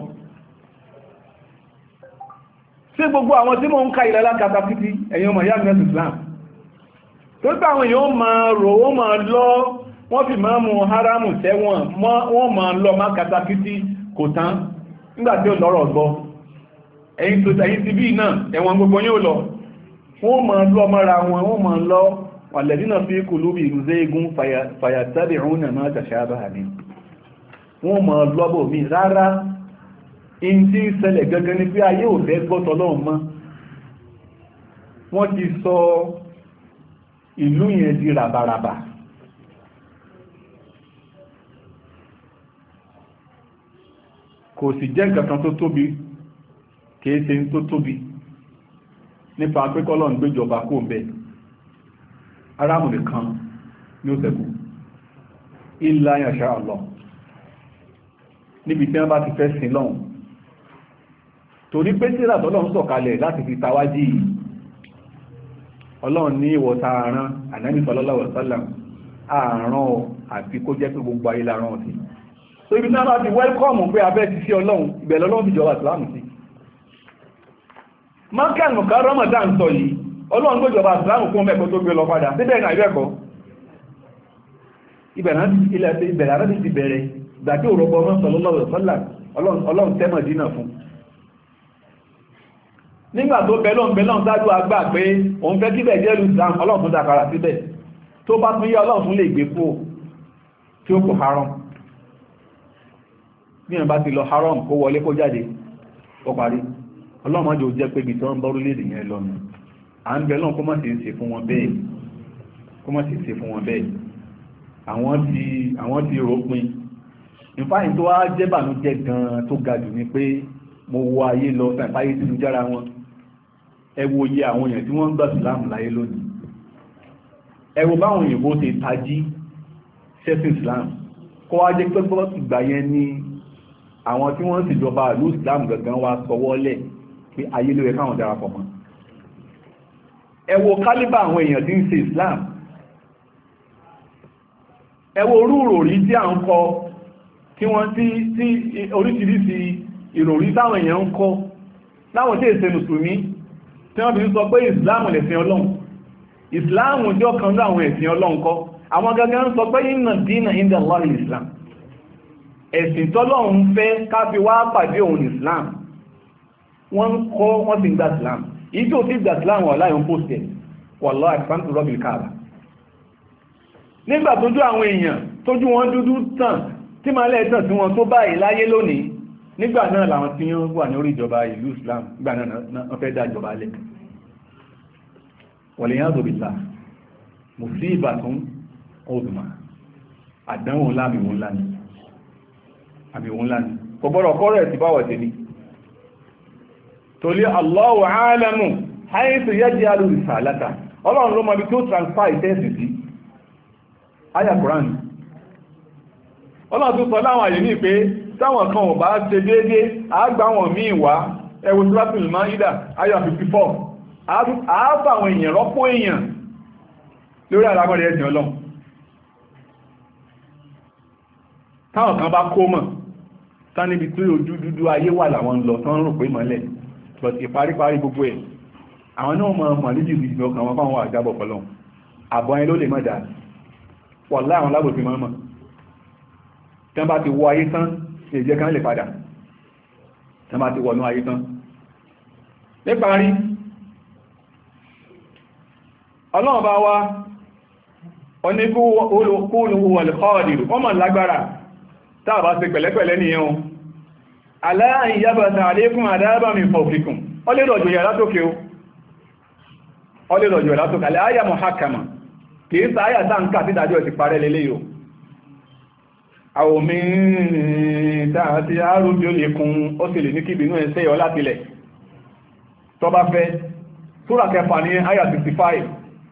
sí gbogbo àwọn tí mo ń ka ilẹ̀ lákàtà títí ẹ̀yin ọmọ ìyá mẹ́sùn Islam tó gbà àwọn èèyàn máa rò ó máa lọ wọ́n fi máa mú haramu tẹ́wọ̀n wọ́n máa lọ má kàtà títí kò tán nígbàtí ó lọ́rọ̀ gbọ́ ẹ̀yin tó tẹ̀yìn ti bí náà ẹ̀wọ̀n gbogbo yóò lọ wọ́n máa lọ mọ́ra wọ́n máa lọ walladhina fi qulubihim zaygun fayattabi'una ma tashabaha min wọ́n máa lọ́bọ̀ mi rárá in tí ń ṣẹlẹ̀ gangan ní pé ayé ò fẹ́ gbọ́tọ̀ lọ́wọ́ mọ́ wọ́n ti sọ ìlú yẹn di ràbàràbà kò sì jẹ́ nǹkan tó tóbi kìí ṣe tó tóbi nípa pẹ́kọ́lọ̀ ń gbéjọba kó ń bẹ aráàmù nìkan ní ó ṣẹ́kù illa yasha Allah níbi tí wọ́n bá ti fẹ́ sin lọ́hùn torí pé síra tọ́lọ́run sọ̀kalẹ̀ láti fi tawájí ọlọ́run ní ìwọ̀ta àrán ànábì sallallahu alaihi wasallam àrán àti kó jẹ́ pé gbogbo ayé láàrán ọ̀tí so ibi náà bá ti wẹ́lkọ́mù pé abẹ́ ti sí ọlọ́run ìbẹ̀lẹ̀ ọlọ́run fìjọba ìsìlámù sí mọ́kànlù ká ramadan sọ yìí ọlọ́run gbójọba ìsìlámù fún mẹ́kọ́ tó gbé lọ padà síbẹ̀ náà ìbẹ̀kọ́ ìbẹ̀rẹ̀ ti bẹ̀rẹ̀ ìgbà tí òrọ̀pọ̀ ọmọ sallallahu alaihi wasallam ọlọ́run tẹ́ Mádínà fún nígbà tó bẹ̀lọ́n dájú agbá pé òun fẹ́ kíbẹ̀ jẹ́ lùsàn ọlọ́run tún dákàrà síbẹ̀ tó bá tún yẹ ọlọ́run tún lè gbé fò tí ó kò haram bí wọ́n bá ti lọ haram kó wọlé kó jáde ó parí ọlọ́run mọ́jọ jẹ́ pé ibi tí wọ́n bọ́rú lédè yẹn lọ́nu à ń bẹ̀lọ́n kó má sì ṣe fún wọn bẹ́ẹ̀ àwọn ti ròpin ìfáyín tó wá jẹ́bànújẹ́ gan tó ga jù ní pé mo wo ayé lọ tàbí tí ó jára wọn ẹ wo iye àwọn èèyàn tí wọ́n ń gbà ìsìláàmù láyé lónìí ẹ wo báwọn òyìnbó ti tají sẹ́sìn ìsìláàmù kó wá jẹ́ pé ìgbà yẹn ni àwọn tí wọ́n sì jọba ìlú Islam gangan wá sọwọ́lẹ̀ pé ayé ló yẹ káwọn darapọ̀ mọ́. ẹ wo kálíbà àwọn èèyàn tí ń ṣe Islam, ẹ wo orú ìròrí tí à ń kọ tí wọ́n tí oríṣiríṣi ìròrí táwọn èèyàn ń kọ láwọn tí èsè mùsùlùmí tí wọ́n fi ń sọ pé Islam lẹ̀sìn Ọlọ́run, Islam jọ kan láwọn ẹ̀sìn Ọlọ́run kọ́. Àwọn gangan ń sọ pé inna dina inda Allah Islam, ẹ̀sìn tọ́lọ́run fẹ́ ká fi wá pàdé òun Islam. Wọ́n ń kọ́ wọ́n sì ń gba Islam. Èyí tó fi gba Islam wà láyé ń pòsẹ̀ wallahi àtìsáǹtì rọ́bì káàbà. Nígbà tójú àwọn èèyàn tójú wọn dúdú tàn tí máa lẹ́ẹ̀tàn tí wọ́n tó báyìí láyé lónìí, nígbà náà làwọn tí wọ́n wà ní orí ìjọba ìlú Islam nígbà náà wọ́n fẹ́ dá ìjọba lẹ̀. wal-iyadhu billah, musibatun ọdùnmà, àdánwò ńlá àmì wọn ńlá ni kò gbọ́dọ̀ kọ́rọ̀ ẹ̀ sí báwọ̀ tẹ́lẹ̀ torí Allahu a'lamu haythu yaj'alu risalata, Ọlọ́run ló mọ̀ bí tó transfer ìtẹ́sì sí. Àyà Kùránì Ọlọ́run tó sọ láwọn àyè ní pé táwọn kan ò bá ṣe déédé àágbà wọn míì wá, ẹ wo Suratul Maida àyà 54, àáfà àwọn èèyàn rọ́pò èèyàn lórí àlámọ̀rí ẹ̀sìn Ọlọ́run. Táwọn kan bá kó mọ̀ tán níbi tí ojú dúdú ayé wà láwọn lọ tán rò pé mọ́lẹ̀, but ìparíparí gbogbo ẹ̀ àwọn náà mọ̀ níjì ìgbìyàn ọkàn wọn fáwọn àjábọ̀ pọ̀lọ́ àbọ̀ ẹni ló lè mọ́dá pọ̀ láwọn lábòsí mọ́mọ̀ tán bá ti wọ ayé tán èjẹ́ kan lè padà tán bá ti wọnú ayé tán. níparí Ọlọ́run bá wá oníkú olùkúlù wọ̀lẹ̀kọ́ọ̀dìrù ọmọ lágbára tàbá ṣe pẹ̀lẹ́pẹ̀lẹ́ nìyẹn o. aláàrin yábàtà àlékún àdáyábà mi fọ̀fíkùn ọ lè rọ̀jò yàrá tókè o, ọ lè rọ̀jò yàrá tókè alẹ́ àyà muhakama kìí sa àyà táǹkà tí dájọ́ ti parẹ́ lélẹ́ yóò. àwòmí dáàtí àrùbí ó lè kún ó sì lè ní kí ìbínú ẹ̀ṣẹ́ yọ látilẹ̀ tó bá fẹ́. súrà kẹfà ní àyà 65,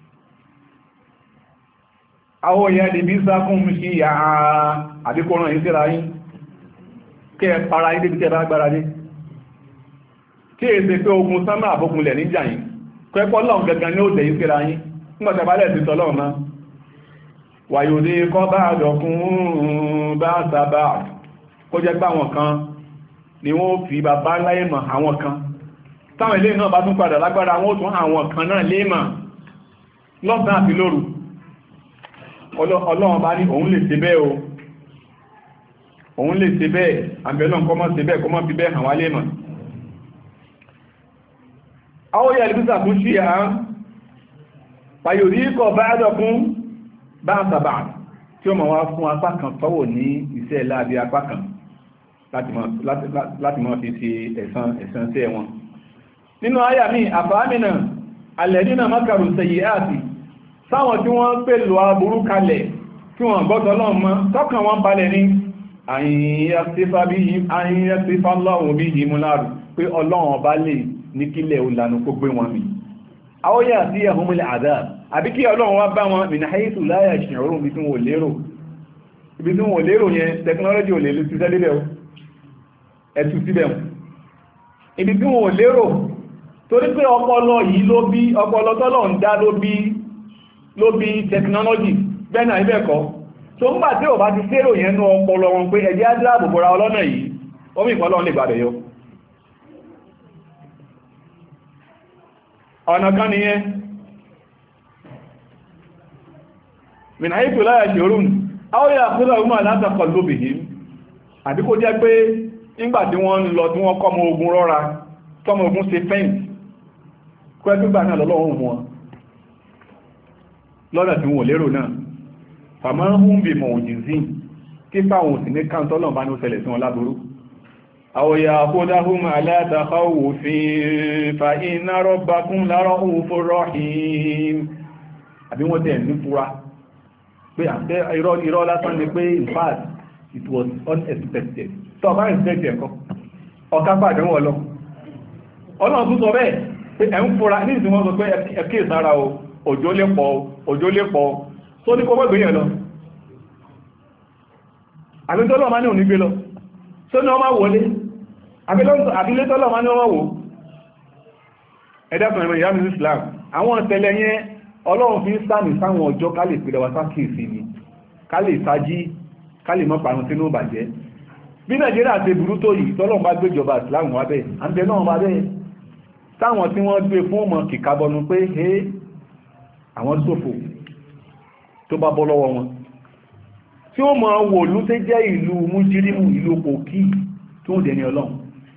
àwọn èèyàn lè bí sákún sí àà àbíkọ́rán yìí síra yìí kí ẹ para yìí débi tẹ́ bá gbára dé, kí è ṣe pé ogun sánmà àbókunlẹ̀ níjà yìí kẹ́kọ́ lọ́n gẹ́gẹ́ ní ó tẹ̀ yìí síra yìí nígbàtẹ̀ bá lẹ́ẹ̀sì tọ́lọ́run náà. wàyòdé kọ́ bá àdọ̀kún bá sábà kó jẹ́ pé àwọn kan ni wọ́n fi bàbá láyé mọ̀ àwọn kan, táwọn ilé náà bá tún padà lágbára wọ́n tún àwọn kan náà lé mọ̀ lọ́sàn àti lóru. Ọlọ́run bá ní òun lè ṣe bẹ́ẹ̀ o, òun lè ṣe bẹ́ẹ̀, àbẹ̀lọ́n kọ́mọ́ ṣe bẹ́ẹ̀ kọ́mọ́ fi bẹ́ẹ̀ hàn wá lé mọ̀. àwọn yà lè tún sí à ń pàyòrí kọ̀ bá ẹ̀dọ̀kún bá ń sàbà tí ó mọ̀ wá fún apá kan tọ́wò ní iṣẹ́ láàbí apá kan láti mọ́ fi ṣe ẹ̀san sí ẹ̀wọ̀n. nínú àyà mi àfàámìnà alẹ́dínà mákàrù sẹ̀yí àti sáwọn tí wọ́n pè lọ aburú kalẹ̀ tí wọ́n gbọ́dọ̀ lọ́wọ́ mọ́ tọ́kàn wọn balẹ̀ ní àyíyàtífà lọ́wọ́ bí i múláàrù pé ọlọ́run ọba lè ní kílẹ̀ òlànà kó gbé wọn mi. àwọ́yà sí ẹ̀húnmílẹ̀ àdá àbí kí ọlọ́run wá bá wọn min haythu la yash'urun ibi tí wọ́n lérò yẹn tẹkinọ́lọ́jì ò lè lè ṣiṣẹ́ débẹ̀ ẹ̀tù síbẹ̀ ibi tí wọ́n lérò torí pé ọpọlọ yìí ọpọlọ tọ́lọ̀ ń dá ló bí technology bẹ́ẹ̀nà ibẹ̀kọ́ tó ń gbà tí ò bá ti sérò yẹn ní ọpọlọ wọn pé ẹjẹ́ àdírábò bọ́ra ọlọ́nà yìí ó mì ìpọ́lọ́ lè gbàdẹ̀ yọ. ọ̀nà kan nìyẹn min haythu la yash'urun aw ya'khudhuhum ala taqallubihim àbí kó jẹ́ pé nígbà tí wọ́n ń lọ tí wọ́n kọ́mọ ogun rọ́ra tọ́mọ ogun ṣe fẹ́ǹsì kọ́ ẹgbẹ́gbà náà lọ́lọ́run wọn lọ́nà tí wọ́n lérò náà fàmọ́ ń bí mọ̀ òjìzín kí fáwọn òsì ní káńtọ́lọ̀ bá ní ó ṣẹlẹ̀ sí wọn láboró. àwòyà àkódáhùn aláàtàkọ́wò fi fa iná rọ́bà kún lárọ́ òun fún rọ́hìn àbí wọ́n tẹ̀ ní fura pé àtẹ́ irọ́ lásán ni pé in fact it was unexpected tó ọba expected ẹ̀kọ́ ọ̀ká pàdé wọn lọ ọlọ́run tún sọ bẹ́ẹ̀ pé ẹ̀ ń fura ní ìsìn wọn sọ pé ẹ̀kí ìsára o òjò lè pọ̀ tó ní kó mọ́gbé yẹn lọ àbítọ́lọ̀ máa ní òní gbé lọ tó ní ọmọ wọlé àbílétọ́lọ̀ máa ní ọmọ wò ẹ̀dẹ́kùnrin ìyá mi Islam àwọn ìṣẹ̀lẹ̀ yẹn Ọlọ́run fi ń sáàmì sáwọn ọjọ́ ká lè pèrè wa sákèsí ni ká lè sájí ká lè mọ́ parun sínú ìbàjẹ́ bí Nàìjíríà ṣe burú tó yìí tọ́lọ́run bá gbéjọba Islam wá bẹ́ẹ̀ àǹtẹ̀ náà wá bẹ́ẹ̀ táwọn tí wọ́n gbé fún ọmọ kìkàbọnú pé hé àwọn ṣòfò tó bá bọ́ lọ́wọ́ wọn tí ó máa wò lú tẹ́ jẹ́ ìlú mújírímù ìlú pòkí tó ń dẹni Ọlọ́run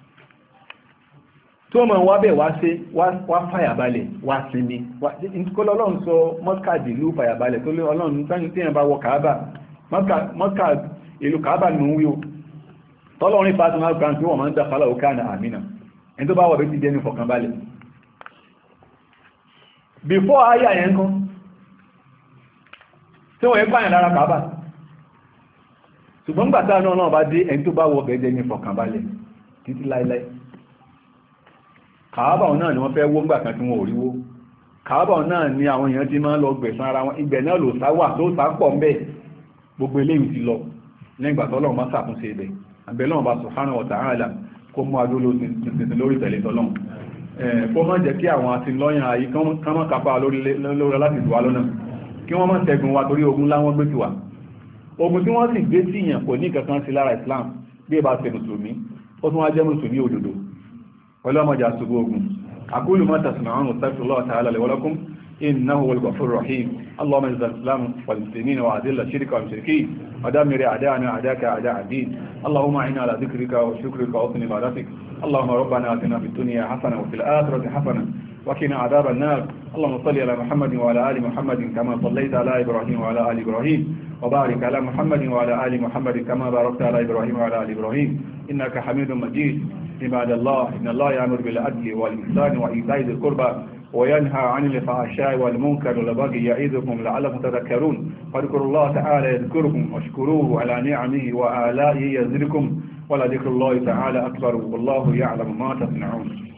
tí ó máa wá bẹ̀ wá fàyàbalẹ̀ wá sinmi kọ́lọ́ Ọlọ́run sọ mọ́kàdì ìlú fàyàbalẹ̀ tó lé Ọlọ́run tí yẹn bá wọ Kàábà mọ́kà ìlú Kàábà nù ń wí o tọ́lọ́rin fásitì kan tí wọ́n máa ń dá fàlà òkà náà àmìnà ẹni tó bá wọ̀ bẹ́ ti dẹni fọ̀kànbalẹ̀ before ayà yẹn kan tí wọ́n yẹ pààyàn lára Kàábà ṣùgbọ́n gbàtà náà bá dé ẹni tó bá wọ bẹ́ dẹni fọ̀kànbalẹ̀ títí láíláí Kàábà náà ni wọ́n fẹ́ wó ńgbà kan tí wọ́n ò ríwó Kàábà náà ni àwọn èèyàn ti máa ń lọ gbẹ̀san ara wọn ibẹ̀ náà lò sáwà tó sá pọ̀ ń bẹ̀ gbogbo eléyìí ti lọ lẹ́gbà tọ́lọ́run bá ṣàtúnṣe ibẹ̀ àbẹ̀lọ́run bá subhanahu wa ta'ala kó mú adóló tìǹtìǹtì lórí tẹ̀lé tọ́lọ́run kó má jẹ́ kí àwọn àtìlọ́yìn ayé kán mọ́ kápá lórí láti dùwà lọ́nà kí wọ́n má ṣẹ́gun wa torí ogun láwọn gbé ti wà ogun tí wọ́n sì gbé sí yàn kò ní kankan sí lára Islam bí ìbá ṣe mùsùlùmí ó tún wá jẹ́ mùsùlùmí òdodo ọlọ́mọjà ṣubú ogun aqulu ma tasma'un astaghfirullah ta'ala li wa lakum إنه هو الغفور الرحيم اللهم اعز الإسلام والمسلمين وأذل الشرك والمشركين ودمر أعداءنا أعداءك أعداء الدين اللهم أعنا على ذكرك وشكرك وحسن عبادتك اللهم ربنا آتنا في الدنيا حسنة وفي الآخرة حسنة وقنا عذاب النار اللهم صل على محمد وعلى آل محمد كما صليت على إبراهيم وعلى آل إبراهيم وبارك على محمد وعلى آل محمد كما باركت على إبراهيم وعلى آل إبراهيم إنك حميد مجيد عباد الله إن الله يأمر بالعدل والإحسان وإيتاء ذي القربى وينهى عن الفحشاء والمنكر والبغي يعظكم لعلكم تذكرون فاذكروا الله تعالى يذكركم واشكروه على نعمه وآلائه يزدكم ولذكر الله تعالى أكبر والله يعلم ما تصنعون